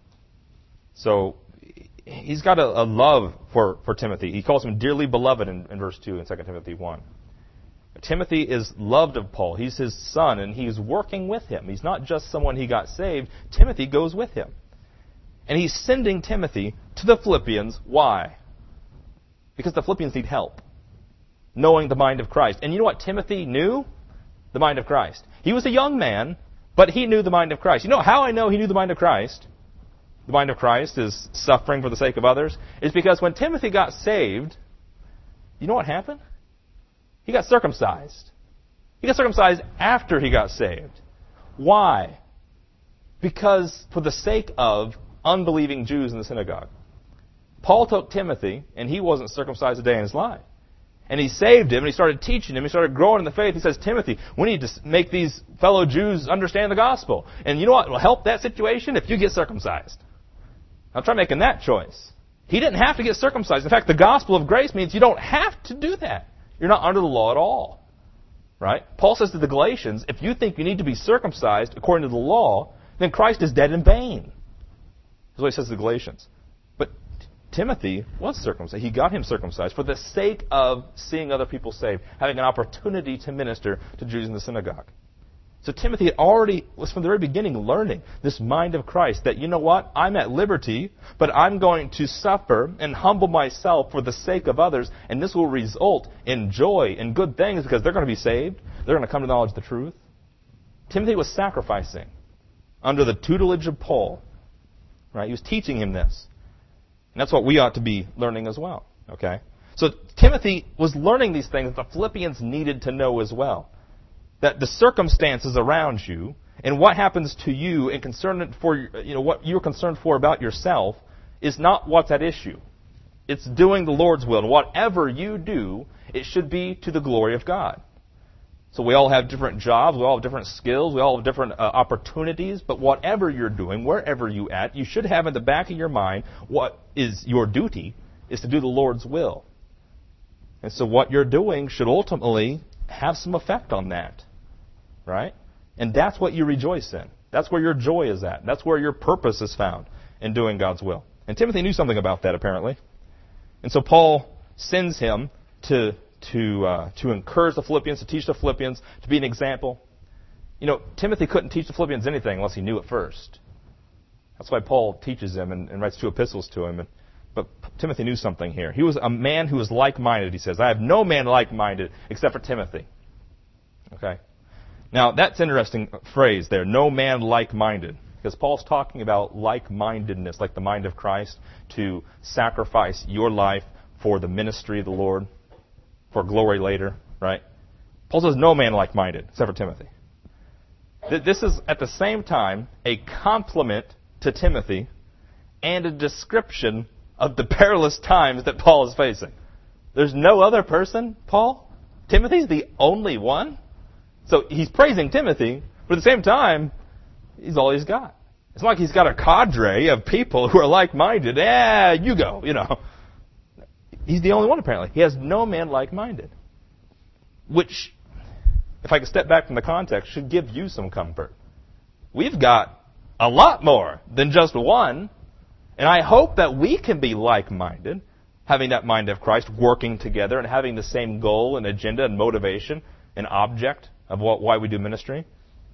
So, he's got a, a love for, for Timothy. He calls him dearly beloved in, in verse two in Second Timothy one. Timothy is loved of Paul. He's his son, and he's working with him. He's not just someone he got saved. Timothy goes with him. And he's sending Timothy to the Philippians. Why? Because the Philippians need help, knowing the mind of Christ. And you know what Timothy knew? The mind of Christ. He was a young man, but he knew the mind of Christ. You know how I know he knew the mind of Christ? The mind of Christ is suffering for the sake of others. It's because when Timothy got saved, you know what happened? He got circumcised. He got circumcised after he got saved. Why? Because for the sake of unbelieving Jews in the synagogue. Paul took Timothy, and he wasn't circumcised a day in his life. And he saved him, and he started teaching him. He started growing in the faith. He says, Timothy, we need to make these fellow Jews understand the gospel. And you know what will help that situation? If you get circumcised. Now try making that choice. He didn't have to get circumcised. In fact, the gospel of grace means you don't have to do that. You're not under the law at all. Right? Paul says to the Galatians, if you think you need to be circumcised according to the law, then Christ is dead in vain. That's what he says to the Galatians. But Timothy was circumcised. He got him circumcised for the sake of seeing other people saved, having an opportunity to minister to Jews in the synagogue. So Timothy had already, was from the very beginning, learning this mind of Christ, that, you know what, I'm at liberty, but I'm going to suffer and humble myself for the sake of others, and this will result in joy and good things because they're going to be saved. They're going to come to the knowledge of the truth. Timothy was sacrificing under the tutelage of Paul. Right? He was teaching him this. And that's what we ought to be learning as well. Okay? So Timothy was learning these things that the Philippians needed to know as well. That the circumstances around you and what happens to you and concerned for, you know, what you're concerned for about yourself is not what's at issue. It's doing the Lord's will. And whatever you do, it should be to the glory of God. So we all have different jobs, we all have different skills, we all have different uh, opportunities, but whatever you're doing, wherever you're at, you should have in the back of your mind what is your duty is to do the Lord's will. And so what you're doing should ultimately have some effect on that. Right? And that's what you rejoice in. That's where your joy is at. That's where your purpose is found in doing God's will. And Timothy knew something about that, apparently. And so Paul sends him to to uh, to encourage the Philippians, to teach the Philippians, to be an example. You know, Timothy couldn't teach the Philippians anything unless he knew it first. That's why Paul teaches them and, and writes two epistles to him. And, but Timothy knew something here. He was a man who was like-minded, he says. I have no man like-minded except for Timothy. Okay? Now, that's an interesting phrase there, no man like-minded. Because Paul's talking about like-mindedness, like the mind of Christ, to sacrifice your life for the ministry of the Lord, for glory later, right? Paul says no man like-minded except for Timothy. This is, at the same time, a compliment to Timothy and a description of the perilous times that Paul is facing. There's no other person, Paul? Timothy's the only one? So he's praising Timothy, but at the same time, he's all he's got. It's not like he's got a cadre of people who are like-minded. Yeah, you go, you know. He's the only one, apparently. He has no man like-minded. Which, if I could step back from the context, should give you some comfort. We've got a lot more than just one. And I hope that we can be like-minded, having that mind of Christ, working together and having the same goal and agenda and motivation and object of what, why we do ministry.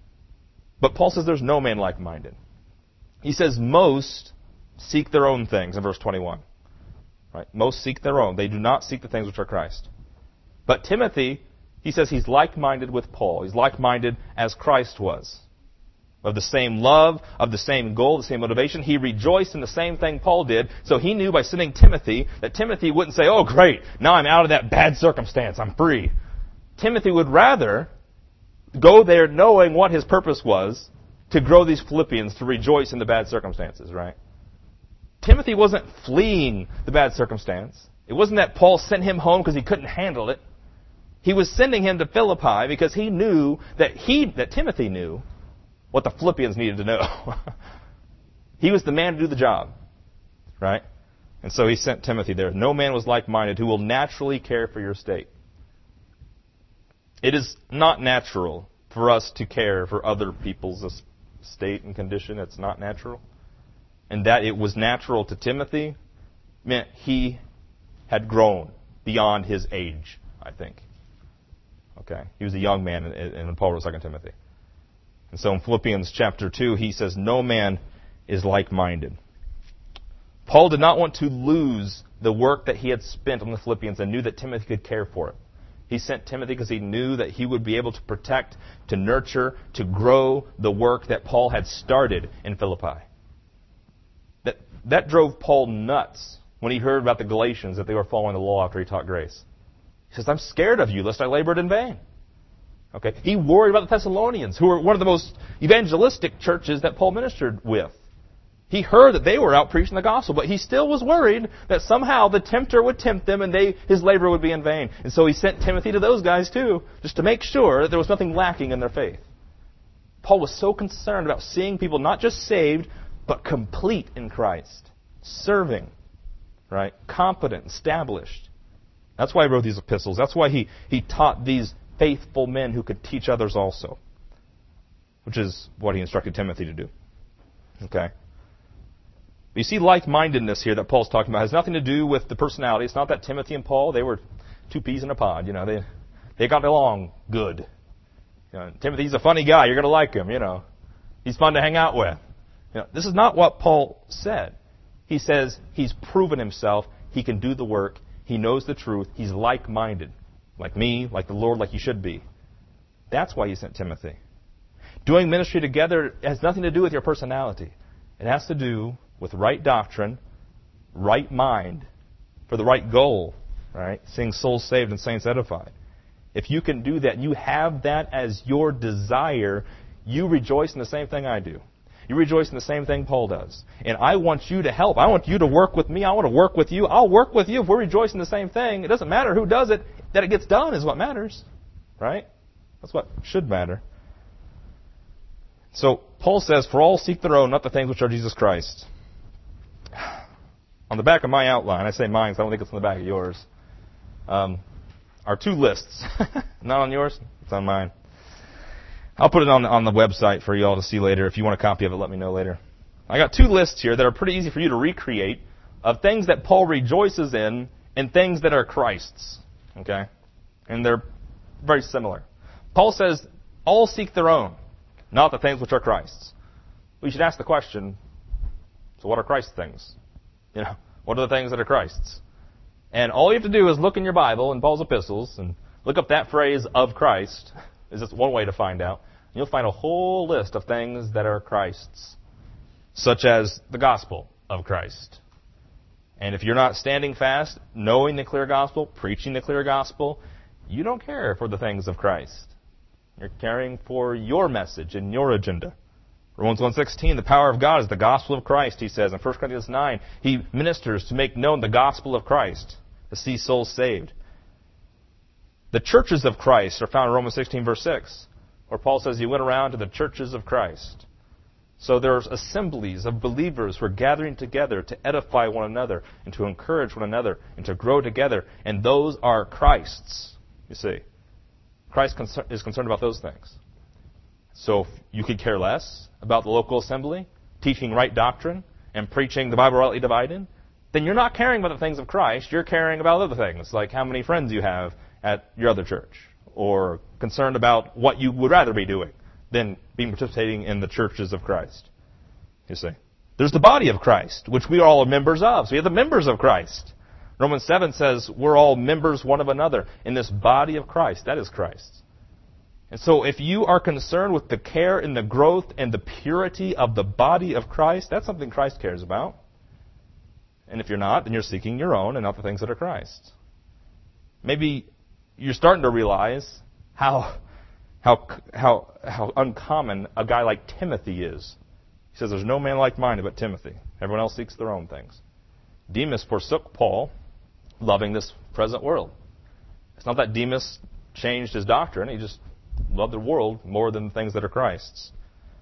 But Paul says there's no man like-minded. He says most seek their own things in verse twenty-one. Right? Most seek their own. They do not seek the things which are Christ. But Timothy, he says he's like-minded with Paul. He's like-minded as Christ was. Of the same love, of the same goal, the same motivation. He rejoiced in the same thing Paul did. So he knew by sending Timothy that Timothy wouldn't say, oh great, now I'm out of that bad circumstance, I'm free. Timothy would rather go there knowing what his purpose was, to grow these Philippians to rejoice in the bad circumstances, right? Timothy wasn't fleeing the bad circumstance. It wasn't that Paul sent him home because he couldn't handle it. He was sending him to Philippi because he knew that he, that Timothy knew what the Philippians needed to know. He was the man to do the job, right? And so he sent Timothy there. No man was like-minded who will naturally care for your state. It is not natural for us to care for other people's state and condition. It's not natural. And that it was natural to Timothy meant he had grown beyond his age, I think. Okay. He was a young man in Paul wrote Second Timothy. And so in Philippians chapter two, he says, no man is like-minded. Paul did not want to lose the work that he had spent on the Philippians and knew that Timothy could care for it. He sent Timothy because he knew that he would be able to protect, to nurture, to grow the work that Paul had started in Philippi. That, that drove Paul nuts when he heard about the Galatians, that they were following the law after he taught grace. He says, I'm scared of you, lest I labored in vain. Okay. He worried about the Thessalonians, who were one of the most evangelistic churches that Paul ministered with. He heard that they were out preaching the gospel, but he still was worried that somehow the tempter would tempt them and they, his labor would be in vain. And so he sent Timothy to those guys too, just to make sure that there was nothing lacking in their faith. Paul was so concerned about seeing people not just saved, but complete in Christ. Serving, right? Competent, established. That's why he wrote these epistles. That's why he, he taught these faithful men who could teach others also. Which is what he instructed Timothy to do. Okay? You see like-mindedness here that Paul's talking about has nothing to do with the personality. It's not that Timothy and Paul, they were two peas in a pod. You know, they they got along good. You know, Timothy's a funny guy. You're going to like him, you know. He's fun to hang out with. You know, this is not what Paul said. He says he's proven himself. He can do the work. He knows the truth. He's like-minded. Like me, like the Lord, like you should be. That's why he sent Timothy. Doing ministry together has nothing to do with your personality. It has to do with right doctrine, right mind, for the right goal, right? Seeing souls saved and saints edified. If you can do that, you have that as your desire, you rejoice in the same thing I do. You rejoice in the same thing Paul does. And I want you to help. I want you to work with me. I want to work with you. I'll work with you if we're rejoicing in the same thing. It doesn't matter who does it. That it gets done is what matters. Right? That's what should matter. So Paul says, for all seek their own, not the things which are Jesus Christ. On the back of my outline, I say mine, so I don't think it's on the back of yours, um, are two lists. Not on yours, it's on mine. I'll put it on the, on the website for you all to see later. If you want a copy of it, let me know later. I got two lists here that are pretty easy for you to recreate of things that Paul rejoices in and things that are Christ's. Okay? And they're very similar. Paul says, all seek their own, not the things which are Christ's. We should ask the question, so what are Christ's things? You know, what are the things that are Christ's? And all you have to do is look in your Bible, in Paul's epistles, and look up that phrase, of Christ. Is just one way to find out. You'll find a whole list of things that are Christ's, such as the gospel of Christ. And if you're not standing fast, knowing the clear gospel, preaching the clear gospel, you don't care for the things of Christ. You're caring for your message and your agenda. Romans one sixteen, the power of God is the gospel of Christ, he says. In First Corinthians nine, he ministers to make known the gospel of Christ, to see souls saved. The churches of Christ are found in Romans sixteen, verse six, where Paul says he went around to the churches of Christ. So there's assemblies of believers who are gathering together to edify one another and to encourage one another and to grow together. And those are Christ's, you see. Christ is concerned about those things. So if you could care less about the local assembly, teaching right doctrine, and preaching the Bible rightly divided, then you're not caring about the things of Christ. You're caring about other things, like how many friends you have at your other church, or concerned about what you would rather be doing than being participating in the churches of Christ. You see. There's the body of Christ, which we are all members of. So we have the members of Christ. Romans seven says we're all members one of another in this body of Christ. That is Christ. And so if you are concerned with the care and the growth and the purity of the body of Christ, that's something Christ cares about. And if you're not, then you're seeking your own and not the things that are Christ's. Maybe you're starting to realize how how how how uncommon a guy like Timothy is. He says there's no man like-minded but Timothy. Everyone else seeks their own things. Demas forsook Paul, loving this present world. It's not that Demas changed his doctrine. He just loved the world more than the things that are Christ's.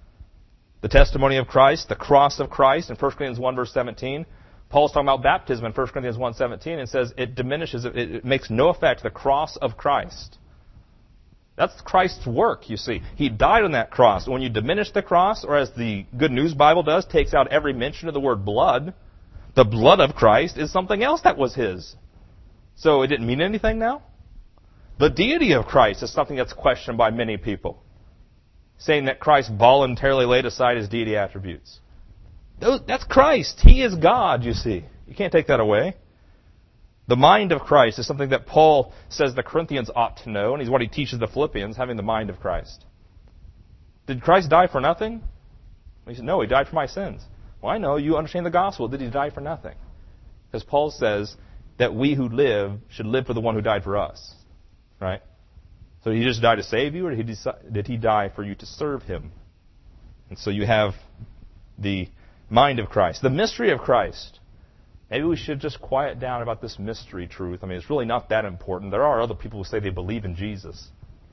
The testimony of Christ, the cross of Christ in First Corinthians one, verse seventeen. Paul's talking about baptism in First Corinthians one seventeen and says it diminishes, it, it makes no effect, the cross of Christ. That's Christ's work, you see. He died on that cross. When you diminish the cross, or as the Good News Bible does, takes out every mention of the word blood, the blood of Christ is something else that was his. So it didn't mean anything now? The deity of Christ is something that's questioned by many people, saying that Christ voluntarily laid aside his deity attributes. That's Christ. He is God, you see. You can't take that away. The mind of Christ is something that Paul says the Corinthians ought to know, and he's what he teaches the Philippians, having the mind of Christ. Did Christ die for nothing? He said, no, he died for my sins. Well, I know, you understand the gospel. Did he die for nothing? Because Paul says that we who live should live for the one who died for us. Right? So did he just die to save you, or did he, deci- did he die for you to serve him? And so you have the mind of Christ. The mystery of Christ. Maybe we should just quiet down about this mystery truth. I mean, it's really not that important. There are other people who say they believe in Jesus.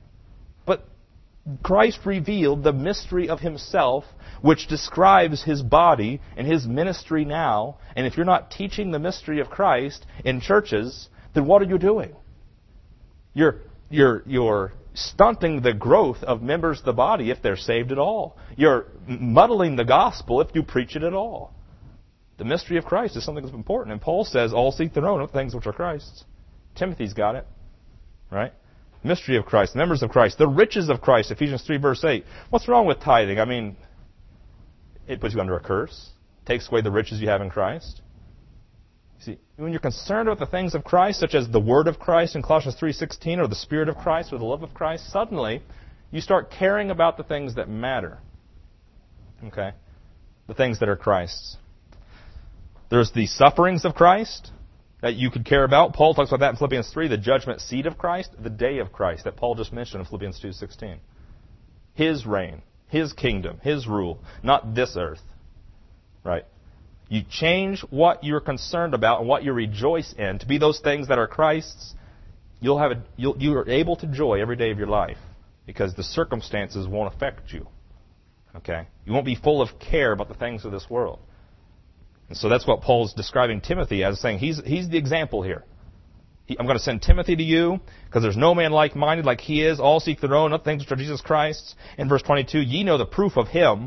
But Christ revealed the mystery of himself, which describes his body and his ministry now. And if you're not teaching the mystery of Christ in churches, then what are you doing? You're, you're, you're stunting the growth of members of the body if they're saved at all. You're muddling the gospel if you preach it at all. The mystery of Christ is something that's important. And Paul says, all seek their own, things which are Christ's. Timothy's got it. Right? Mystery of Christ, members of Christ, the riches of Christ, Ephesians three, verse eight. What's wrong with tithing? I mean, it puts you under a curse. Takes away the riches you have in Christ. See, when you're concerned about the things of Christ, such as the Word of Christ in Colossians three sixteen, or the Spirit of Christ, or the love of Christ, suddenly you start caring about the things that matter. Okay? The things that are Christ's. There's the sufferings of Christ that you could care about. Paul talks about that in Philippians three, the judgment seat of Christ, the day of Christ that Paul just mentioned in Philippians two sixteen. His reign, his kingdom, his rule, not this earth. Right? You change what you're concerned about and what you rejoice in to be those things that are Christ's. You'll have a, you'll, you are able to joy every day of your life because the circumstances won't affect you. Okay? You won't be full of care about the things of this world. And so that's what Paul's describing Timothy as, saying he's he's the example here. He, I'm going to send Timothy to you because there's no man like-minded like he is. All seek their own, not things which are Jesus Christ's. In verse twenty-two, ye know the proof of him,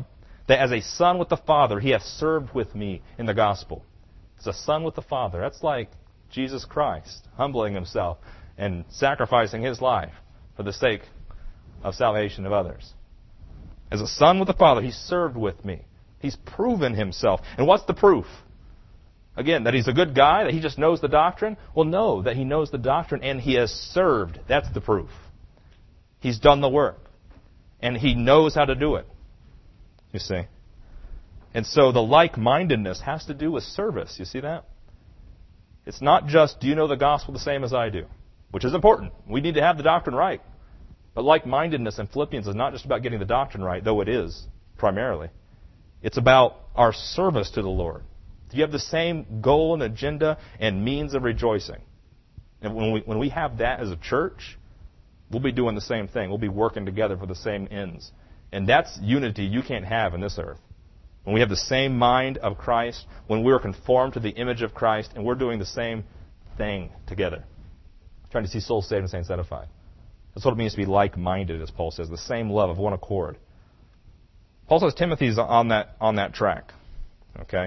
that as a son with the Father, he hath served with me in the gospel. As a son with the Father. That's like Jesus Christ humbling himself and sacrificing his life for the sake of salvation of others. As a son with the Father, he served with me. He's proven himself. And what's the proof? Again, that he's a good guy, that he just knows the doctrine? Well, no, that he knows the doctrine and he has served. That's the proof. He's done the work. And he knows how to do it. You see? And so the like-mindedness has to do with service. You see that? It's not just, do you know the gospel the same as I do? Which is important. We need to have the doctrine right. But like-mindedness in Philippians is not just about getting the doctrine right, though it is, primarily. It's about our service to the Lord. Do you have the same goal and agenda and means of rejoicing? And when we, when we have that as a church, we'll be doing the same thing. We'll be working together for the same ends. And that's unity you can't have in this earth. When we have the same mind of Christ, when we're conformed to the image of Christ, and we're doing the same thing together. Trying to see souls saved and saints edified. That's what it means to be like-minded, as Paul says. The same love of one accord. Paul says Timothy's on that, on that track. Okay?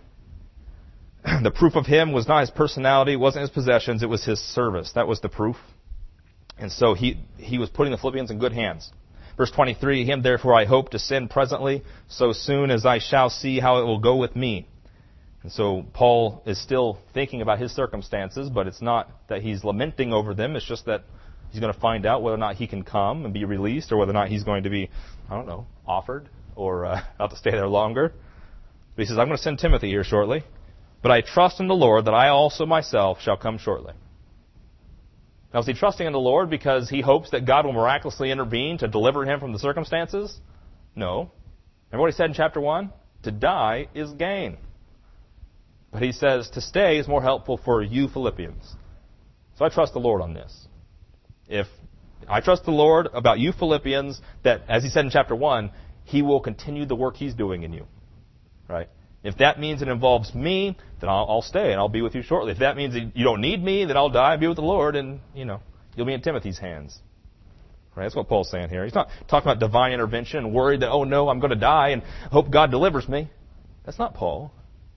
The proof of him was not his personality, it wasn't his possessions, it was his service. That was the proof. And so he, he was putting the Philippians in good hands. Verse twenty-three, him therefore I hope to send presently, so soon as I shall see how it will go with me. And so Paul is still thinking about his circumstances, but it's not that he's lamenting over them. It's just that he's going to find out whether or not he can come and be released, or whether or not he's going to be, I don't know, offered, or uh, have to stay there longer. But he says, I'm going to send Timothy here shortly. But I trust in the Lord that I also myself shall come shortly. Now, is he trusting in the Lord because he hopes that God will miraculously intervene to deliver him from the circumstances? No. Remember what he said in chapter one? To die is gain. But he says to stay is more helpful for you Philippians. So I trust the Lord on this. If I trust the Lord about you Philippians, that, as he said in chapter one, he will continue the work he's doing in you. Right? If that means it involves me, then I'll, I'll stay and I'll be with you shortly. If that means that you don't need me, then I'll die and be with the Lord, and, you know, you'll be in Timothy's hands. Right? That's what Paul's saying here. He's not talking about divine intervention and worried that, oh no, I'm going to die and hope God delivers me. That's not Paul.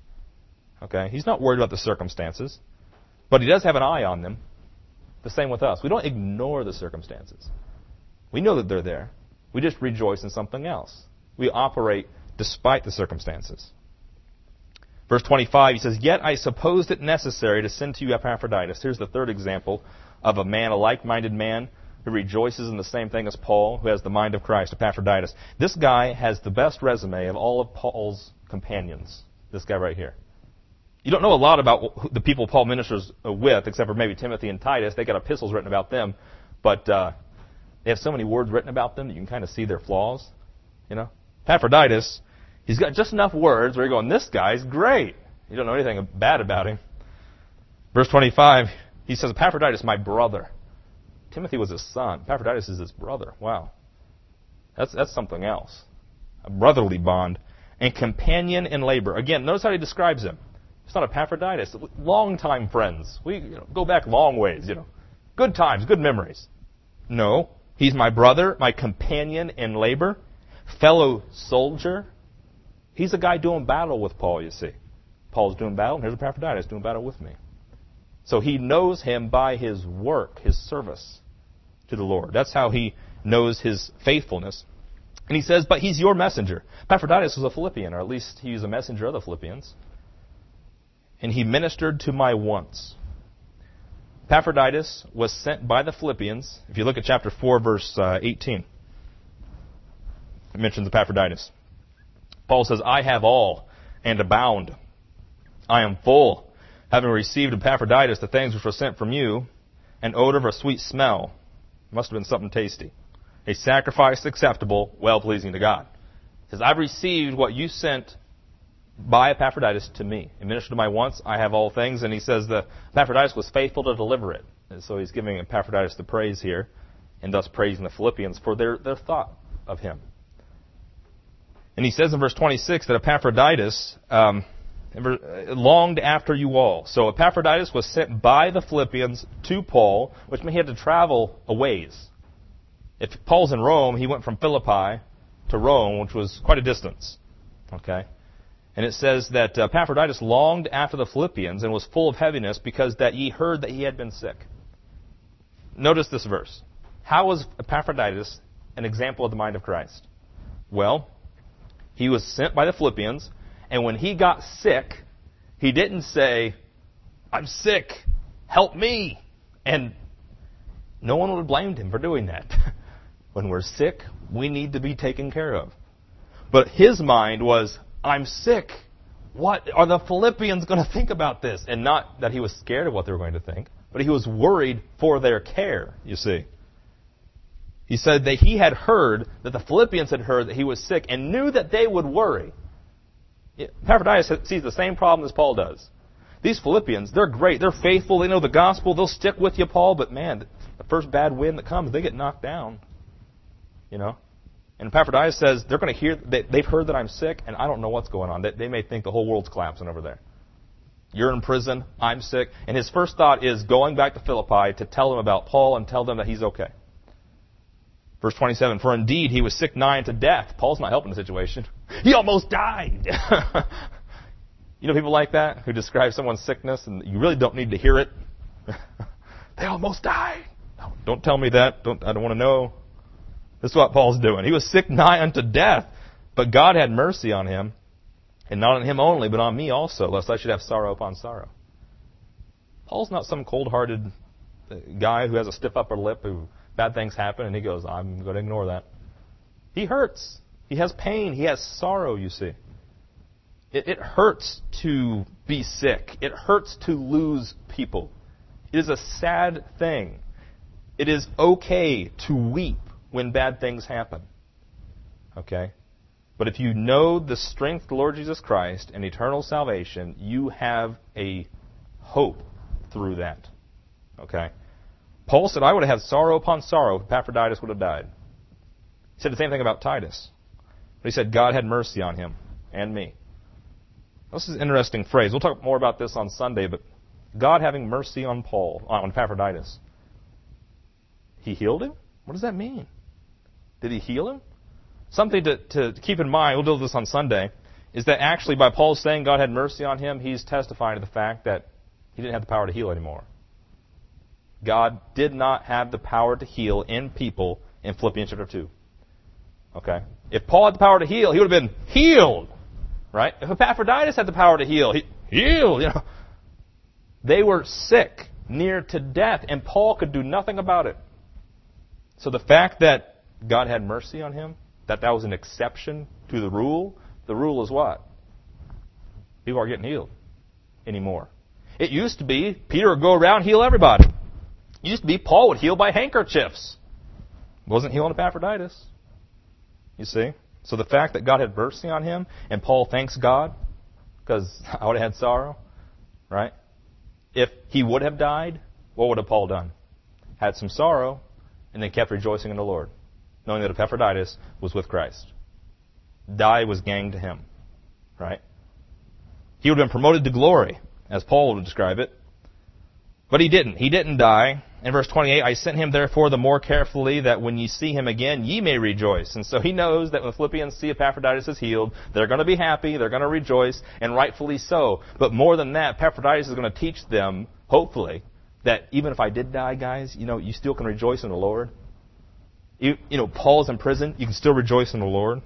Okay? He's not worried about the circumstances, but he does have an eye on them. The same with us. We don't ignore the circumstances. We know that they're there. We just rejoice in something else. We operate despite the circumstances. Verse twenty-five, he says, Yet I supposed it necessary to send to you Epaphroditus. Here's the third example of a man, a like-minded man, who rejoices in the same thing as Paul, who has the mind of Christ, Epaphroditus. This guy has the best resume of all of Paul's companions. This guy right here. You don't know a lot about the people Paul ministers with, except for maybe Timothy and Titus. They got epistles written about them. But uh, they have so many words written about them that you can kind of see their flaws. You know, Epaphroditus, he's got just enough words where you're going, this guy's great. You don't know anything bad about him. Verse twenty-five, he says, Epaphroditus, my brother. Timothy was his son. Epaphroditus is his brother. Wow. That's, that's something else. A brotherly bond. And companion in labor. Again, notice how he describes him. It's not Epaphroditus. Long-time friends. We you know, go back long ways, you know. Good times, good memories. No. He's my brother, my companion in labor, fellow soldier. He's a guy doing battle with Paul, you see. Paul's doing battle, and here's Epaphroditus doing battle with me. So he knows him by his work, his service to the Lord. That's how he knows his faithfulness. And he says, but he's your messenger. Epaphroditus was a Philippian, or at least he was a messenger of the Philippians. And he ministered to my wants. Epaphroditus was sent by the Philippians. If you look at chapter four, verse uh, eighteen, it mentions Epaphroditus. Paul says, I have all and abound. I am full, having received Epaphroditus the things which were sent from you, an odor of a sweet smell. Must have been something tasty. A sacrifice acceptable, well-pleasing to God. He says, I've received what you sent by Epaphroditus to me. He ministered to my wants. I have all things. And he says that Epaphroditus was faithful to deliver it. And so he's giving Epaphroditus the praise here, and thus praising the Philippians for their, their thought of him. And he says in verse twenty-six that Epaphroditus um, longed after you all. So Epaphroditus was sent by the Philippians to Paul, which meant he had to travel a ways. If Paul's in Rome, he went from Philippi to Rome, which was quite a distance. Okay? And it says that uh, Epaphroditus longed after the Philippians and was full of heaviness because that ye heard that he had been sick. Notice this verse. How was Epaphroditus an example of the mind of Christ? Well, he was sent by the Philippians, and when he got sick, he didn't say, I'm sick, help me. And no one would have blamed him for doing that. When we're sick, we need to be taken care of. But his mind was, I'm sick. What are the Philippians going to think about this? And not that he was scared of what they were going to think, but he was worried for their care, you see. He said that he had heard, that the Philippians had heard that he was sick and knew that they would worry. Epaphroditus sees the same problem as Paul does. These Philippians, they're great. They're faithful. They know the gospel. They'll stick with you, Paul. But man, the first bad wind that comes, they get knocked down. You know? And Epaphroditus says they're going to hear, they, they've heard that I'm sick, and I don't know what's going on. They, they may think the whole world's collapsing over there. You're in prison. I'm sick. And his first thought is going back to Philippi to tell them about Paul and tell them that he's okay. Verse twenty-seven, for indeed he was sick nigh unto death. Paul's not helping the situation. He almost died. You know people like that who describe someone's sickness and you really don't need to hear it. They almost died. No, don't tell me that. Don't, I don't want to know. This is what Paul's doing. He was sick nigh unto death, but God had mercy on him, and not on him only, but on me also, lest I should have sorrow upon sorrow. Paul's not some cold-hearted guy who has a stiff upper lip who bad things happen, and he goes, I'm going to ignore that. He hurts. He has pain. He has sorrow, you see. It, it hurts to be sick. It hurts to lose people. It is a sad thing. It is okay to weep when bad things happen. Okay? But if you know the strength of the Lord Jesus Christ and eternal salvation, you have a hope through that. Okay? Paul said, I would have had sorrow upon sorrow if Epaphroditus would have died. He said the same thing about Titus. But he said God had mercy on him and me. This is an interesting phrase. We'll talk more about this on Sunday, but God having mercy on Paul, on Epaphroditus. He healed him? What does that mean? Did he heal him? Something to, to keep in mind, we'll deal with this on Sunday, is that actually by Paul saying God had mercy on him, he's testifying to the fact that he didn't have the power to heal anymore. God did not have the power to heal in people in Philippians chapter two. Okay? If Paul had the power to heal, he would have been healed. Right? If Epaphroditus had the power to heal, he healed, you know. They were sick, near to death, and Paul could do nothing about it. So the fact that God had mercy on him, that that was an exception to the rule, the rule is what? People aren't getting healed anymore. It used to be Peter would go around and heal everybody. It used to be Paul would heal by handkerchiefs. Wasn't healing Epaphroditus. You see? So the fact that God had mercy on him, and Paul thanks God, because I would have had sorrow, right? If he would have died, what would have Paul done? Had some sorrow, and then kept rejoicing in the Lord, knowing that Epaphroditus was with Christ. Die was gain to him, right? He would have been promoted to glory, as Paul would describe it. But he didn't. He didn't die. In verse twenty-eight, I sent him therefore the more carefully, that when ye see him again, ye may rejoice. And so he knows that when the Philippians see Epaphroditus is healed, they're going to be happy, they're going to rejoice, and rightfully so. But more than that, Epaphroditus is going to teach them, hopefully, that even if I did die, guys, you know, you still can rejoice in the Lord. You, you know, Paul's in prison, you can still rejoice in the Lord.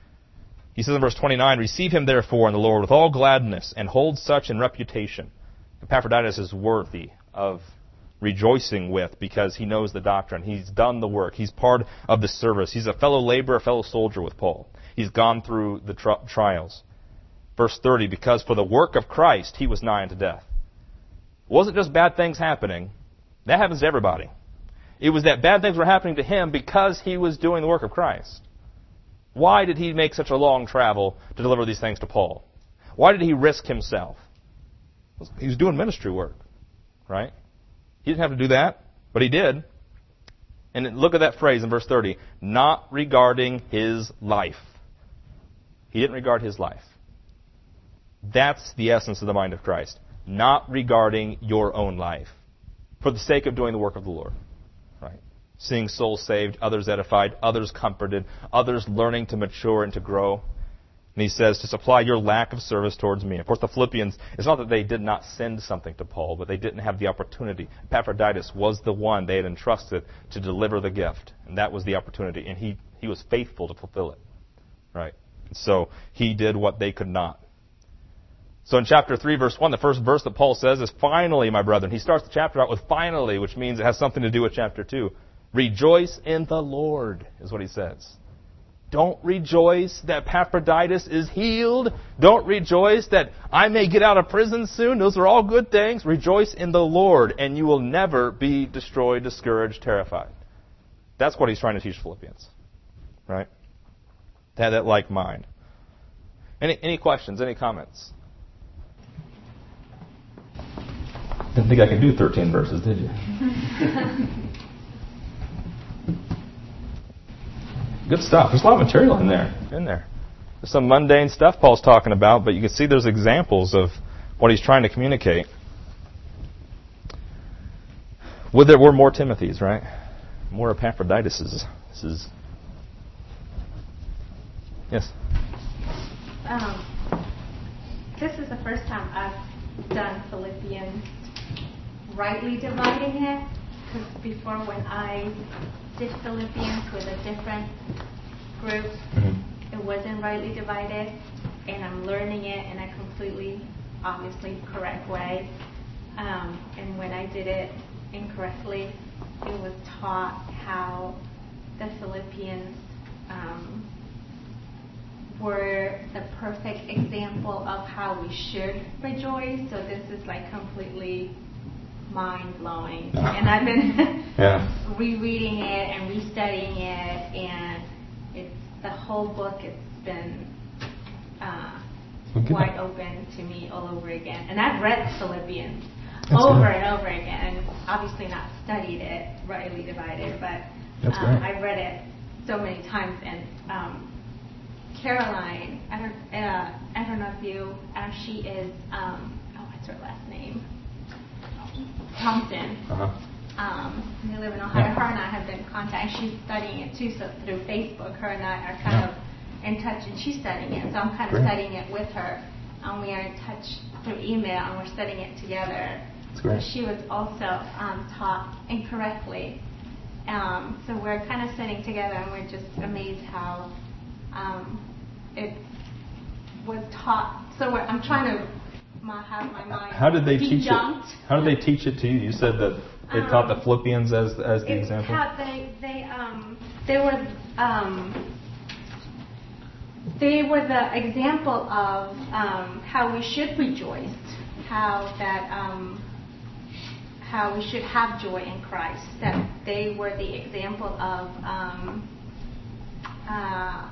He says in verse twenty-nine, receive him therefore in the Lord with all gladness, and hold such in reputation. Epaphroditus is worthy of rejoicing with because he knows the doctrine. He's done the work. He's part of the service. He's a fellow laborer, a fellow soldier with Paul. He's gone through the tri- trials. Verse thirty, because for the work of Christ he was nigh unto death. It wasn't just bad things happening. That happens to everybody. It was that bad things were happening to him because he was doing the work of Christ. Why did he make such a long travel to deliver these things to Paul? Why did he risk himself? He was doing ministry work, right? He didn't have to do that, but he did. And look at that phrase in verse thirty. Not regarding his life. He didn't regard his life. That's the essence of the mind of Christ. Not regarding your own life. For the sake of doing the work of the Lord. Right? Seeing souls saved, others edified, others comforted, others learning to mature and to grow. And he says, to supply your lack of service towards me. Of course, the Philippians, it's not that they did not send something to Paul, but they didn't have the opportunity. Epaphroditus was the one they had entrusted to deliver the gift. And that was the opportunity. And he, he was faithful to fulfill it. Right? And so he did what they could not. So in chapter three, verse one, the first verse that Paul says is, finally, my brethren. He starts the chapter out with finally, which means it has something to do with chapter two. Rejoice in the Lord, is what he says. Don't rejoice that Epaphroditus is healed. Don't rejoice that I may get out of prison soon. Those are all good things. Rejoice in the Lord, and you will never be destroyed, discouraged, terrified. That's what he's trying to teach Philippians. Right? To have that like mind. Any, any questions? Any comments? Didn't think I could do thirteen verses, did you? Good stuff. There's a lot of material in there. In there. There's some mundane stuff Paul's talking about, but you can see there's examples of what he's trying to communicate. Would there were more Timothys, right? More Epaphroditus. This is. Yes. Um, this is the first time I've done Philippians rightly dividing it, because before when I did Philippians with a different group, mm-hmm. it wasn't rightly divided, and I'm learning it in a completely, obviously, correct way. Um, and when I did it incorrectly, it was taught how the Philippians um, were the perfect example of how we should rejoice. So this is like completely mind-blowing. And I've been yeah. rereading it and restudying it, and it's the whole book. It's been uh, okay. wide open to me all over again. And I've read Philippians That's over good. and over again, and obviously not studied it, rightly divided, but um, I've read it so many times. And um, Caroline, I don't, uh, I don't know if you, uh, she is, um, oh, what's her last name? Thompson. Uh-huh. Um, they live in Ohio. Yeah. Her and I have been in contact. She's studying it too, so through Facebook, her and I are kind yeah. of in touch, and she's studying it. So I'm kind of great. studying it with her. Um, we are in touch through email, and we're studying it together. That's great. She was also um, taught incorrectly. Um, so we're kind of sitting together, and we're just amazed how um, it was taught. So we're, I'm trying to My, have my mind how did they teach it? Jumped. How did they teach it to you? You said that they um, taught the Philippians as as the example. How they they um they were um they were the example of um, how we should rejoice, how that um how we should have joy in Christ. That they were the example of um uh.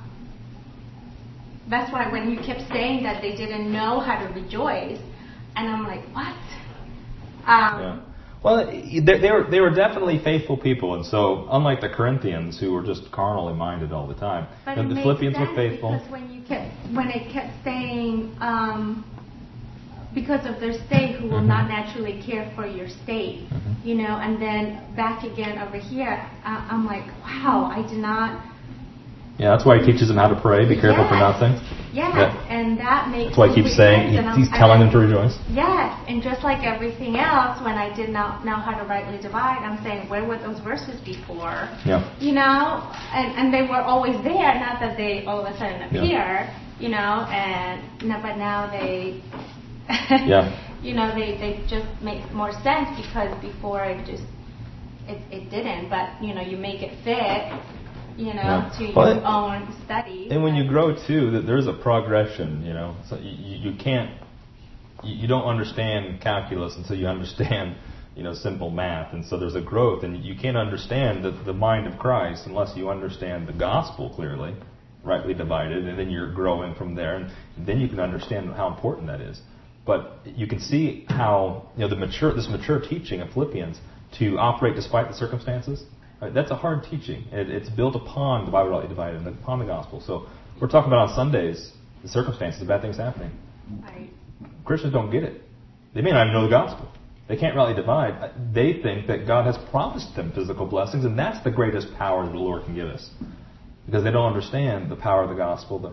That's why when you kept saying that they didn't know how to rejoice, and I'm like, what? Um, yeah. Well, they, they were they were definitely faithful people, and so unlike the Corinthians who were just carnally minded all the time, but the, it the Philippians were faithful. Because when you kept when it kept saying um, because of their state, who will mm-hmm. not naturally care for your state, mm-hmm. you know, and then back again over here, uh, I'm like, wow, I did not. Yeah, that's why he teaches them how to pray. Be careful yes. for nothing. Yes, yeah. and that makes. That's why he keeps saying he, he's telling them to rejoice. Yes, and just like everything else, when I did not know how to rightly divide, I'm saying, where were those verses before? Yeah. You know, and and they were always there. Not that they all of a sudden appear. Yeah. You know, and no, but now they. yeah. You know, they they just make more sense because before it just it it didn't. But you know, you make it fit. You know, yeah. to well, your own study. And when you grow too, that there's a progression. You know, so you, you can't, you, you don't understand calculus until you understand, you know, simple math. And so there's a growth, and you can't understand the, the mind of Christ unless you understand the gospel clearly, rightly divided, and then you're growing from there, and then you can understand how important that is. But you can see how, you know, the mature, this mature teaching of Philippians to operate despite the circumstances. Right, that's a hard teaching. It, it's built upon the Bible rightly divided and upon the gospel. So we're talking about on Sundays the circumstances, the bad things happening. Right. Christians don't get it. They may not even know the gospel. They can't rightly divide. They think that God has promised them physical blessings, and that's the greatest power that the Lord can give us. Because they don't understand the power of the gospel, the,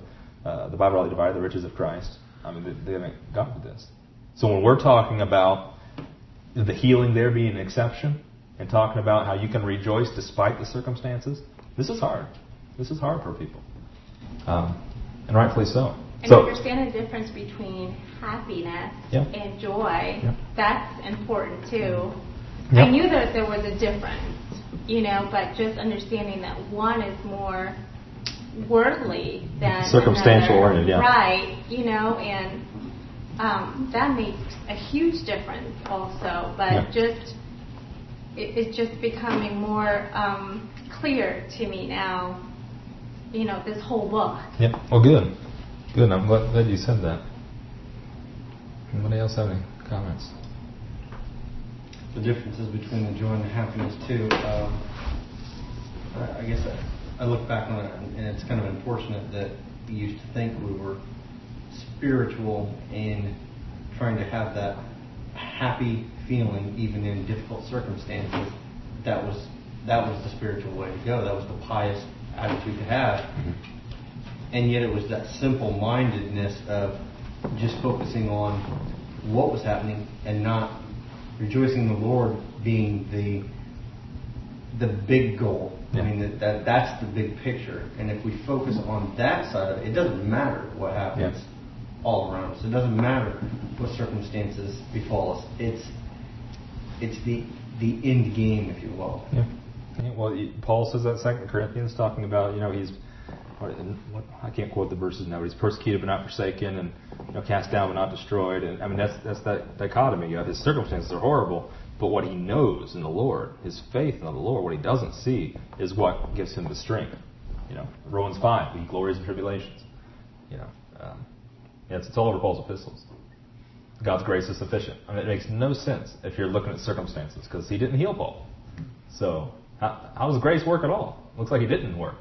uh, the Bible rightly divided, the riches of Christ. I mean, they, they haven't gotten to this. So when we're talking about the healing there being an exception, and talking about how you can rejoice despite the circumstances, this is hard. This is hard for people. Um, and rightfully so. And so, understand the difference between happiness yeah. and joy. Yeah. That's important too. Yeah. I knew that there was a difference, you know, but just understanding that one is more worldly than circumstantial another. oriented, yeah. Right, you know, and um, that makes a huge difference also. But yeah. just it, it's just becoming more um, clear to me now. You know, this whole book. Yep. Well, good. Good. I'm glad, glad you said that. Anybody else have any comments? The differences between the joy and the happiness too. Um, I, I guess I, I look back on it, and it's kind of unfortunate that we used to think we were spiritual in trying to have that happy feeling even in difficult circumstances. That was that was the spiritual way to go. That was the pious attitude to have. Mm-hmm. And yet it was that simple-mindedness of just focusing on what was happening and not rejoicing in the Lord being the the big goal. Yeah. I mean, that, that that's the big picture. And if we focus on that side of it, it doesn't matter what happens yeah. all around us. It doesn't matter what circumstances befall us. It's it's the the end game, if you will. Yeah. Yeah, well, Paul says that in Second Corinthians, talking about, you know, he's, I can't quote the verses now, but he's persecuted but not forsaken, and, you know, cast down but not destroyed. And I mean, that's that's that dichotomy. You know, his circumstances are horrible, but what he knows in the Lord, his faith in the Lord, what he doesn't see, is what gives him the strength. You know, Romans five, he glories in tribulations. You know, um, yeah, it's, it's all over Paul's epistles. God's grace is sufficient. I mean, it makes no sense if you're looking at circumstances, because he didn't heal Paul. So how, how does grace work at all? Looks like it didn't work.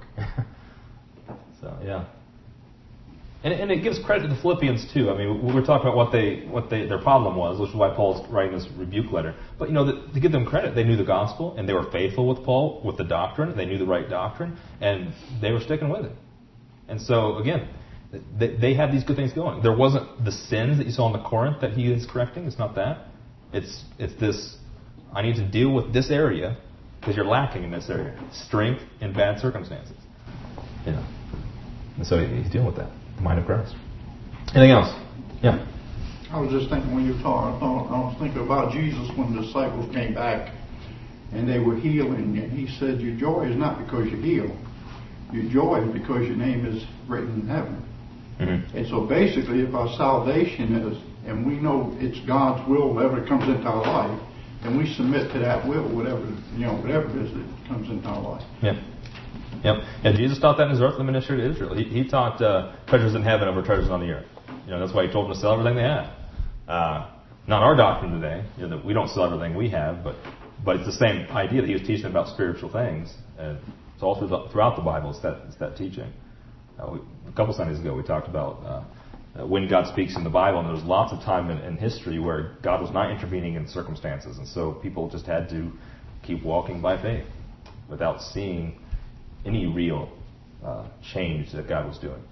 So yeah, and, and it gives credit to the Philippians too. I mean, we're talking about what they what they their problem was, which is why Paul's writing this rebuke letter. But you know, the, to give them credit, they knew the gospel and they were faithful with Paul with the doctrine. They knew the right doctrine and they were sticking with it. And so again, they, they had these good things going. There wasn't the sins that you saw in the Corinth that he is correcting. It's not that. It's it's this. I need to deal with this area. Because you're lacking in this area. Strength in bad circumstances. You know. And so he's dealing with that. The mind of Christ. Anything else? Yeah. I was just thinking when you were talking, I, thought, I was thinking about Jesus when the disciples came back and they were healing. And he said, your joy is not because you're healed. Your joy is because your name is written in heaven. Mm-hmm. And so basically, if our salvation is, and we know it's God's will, whatever comes into our life, and we submit to that will, whatever you know, whatever it is that comes into our life. Yep. Yep. And Jesus taught that in his earthly ministry to Israel. He, he taught uh, treasures in heaven over treasures on the earth. You know, that's why he told them to sell everything they had. Uh, not our doctrine today. You know, that we don't sell everything we have, but but it's the same idea that he was teaching about spiritual things. And it's all through the, throughout the Bible. It's that it's that teaching. Uh, we, a couple Sundays ago, we talked about. Uh, Uh, when God speaks in the Bible, and there's lots of time in, in history where God was not intervening in circumstances, and so people just had to keep walking by faith without seeing any real uh, change that God was doing.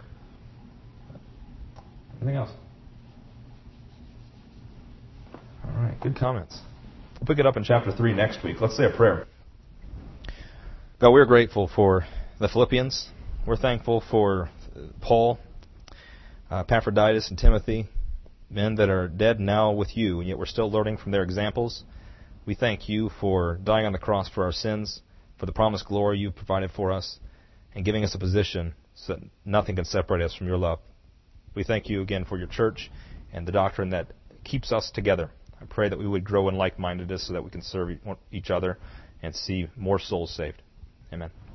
Anything else? All right, good comments. We'll pick it up in chapter three next week. Let's say a prayer. God, we're grateful for the Philippians. We're thankful for Paul, Uh, Epaphroditus and Timothy, men that are dead now with you, and yet we're still learning from their examples. We thank you for dying on the cross for our sins, for the promised glory you've provided for us, and giving us a position so that nothing can separate us from your love. We thank you again for your church and the doctrine that keeps us together. I pray that we would grow in like-mindedness so that we can serve each other and see more souls saved. Amen.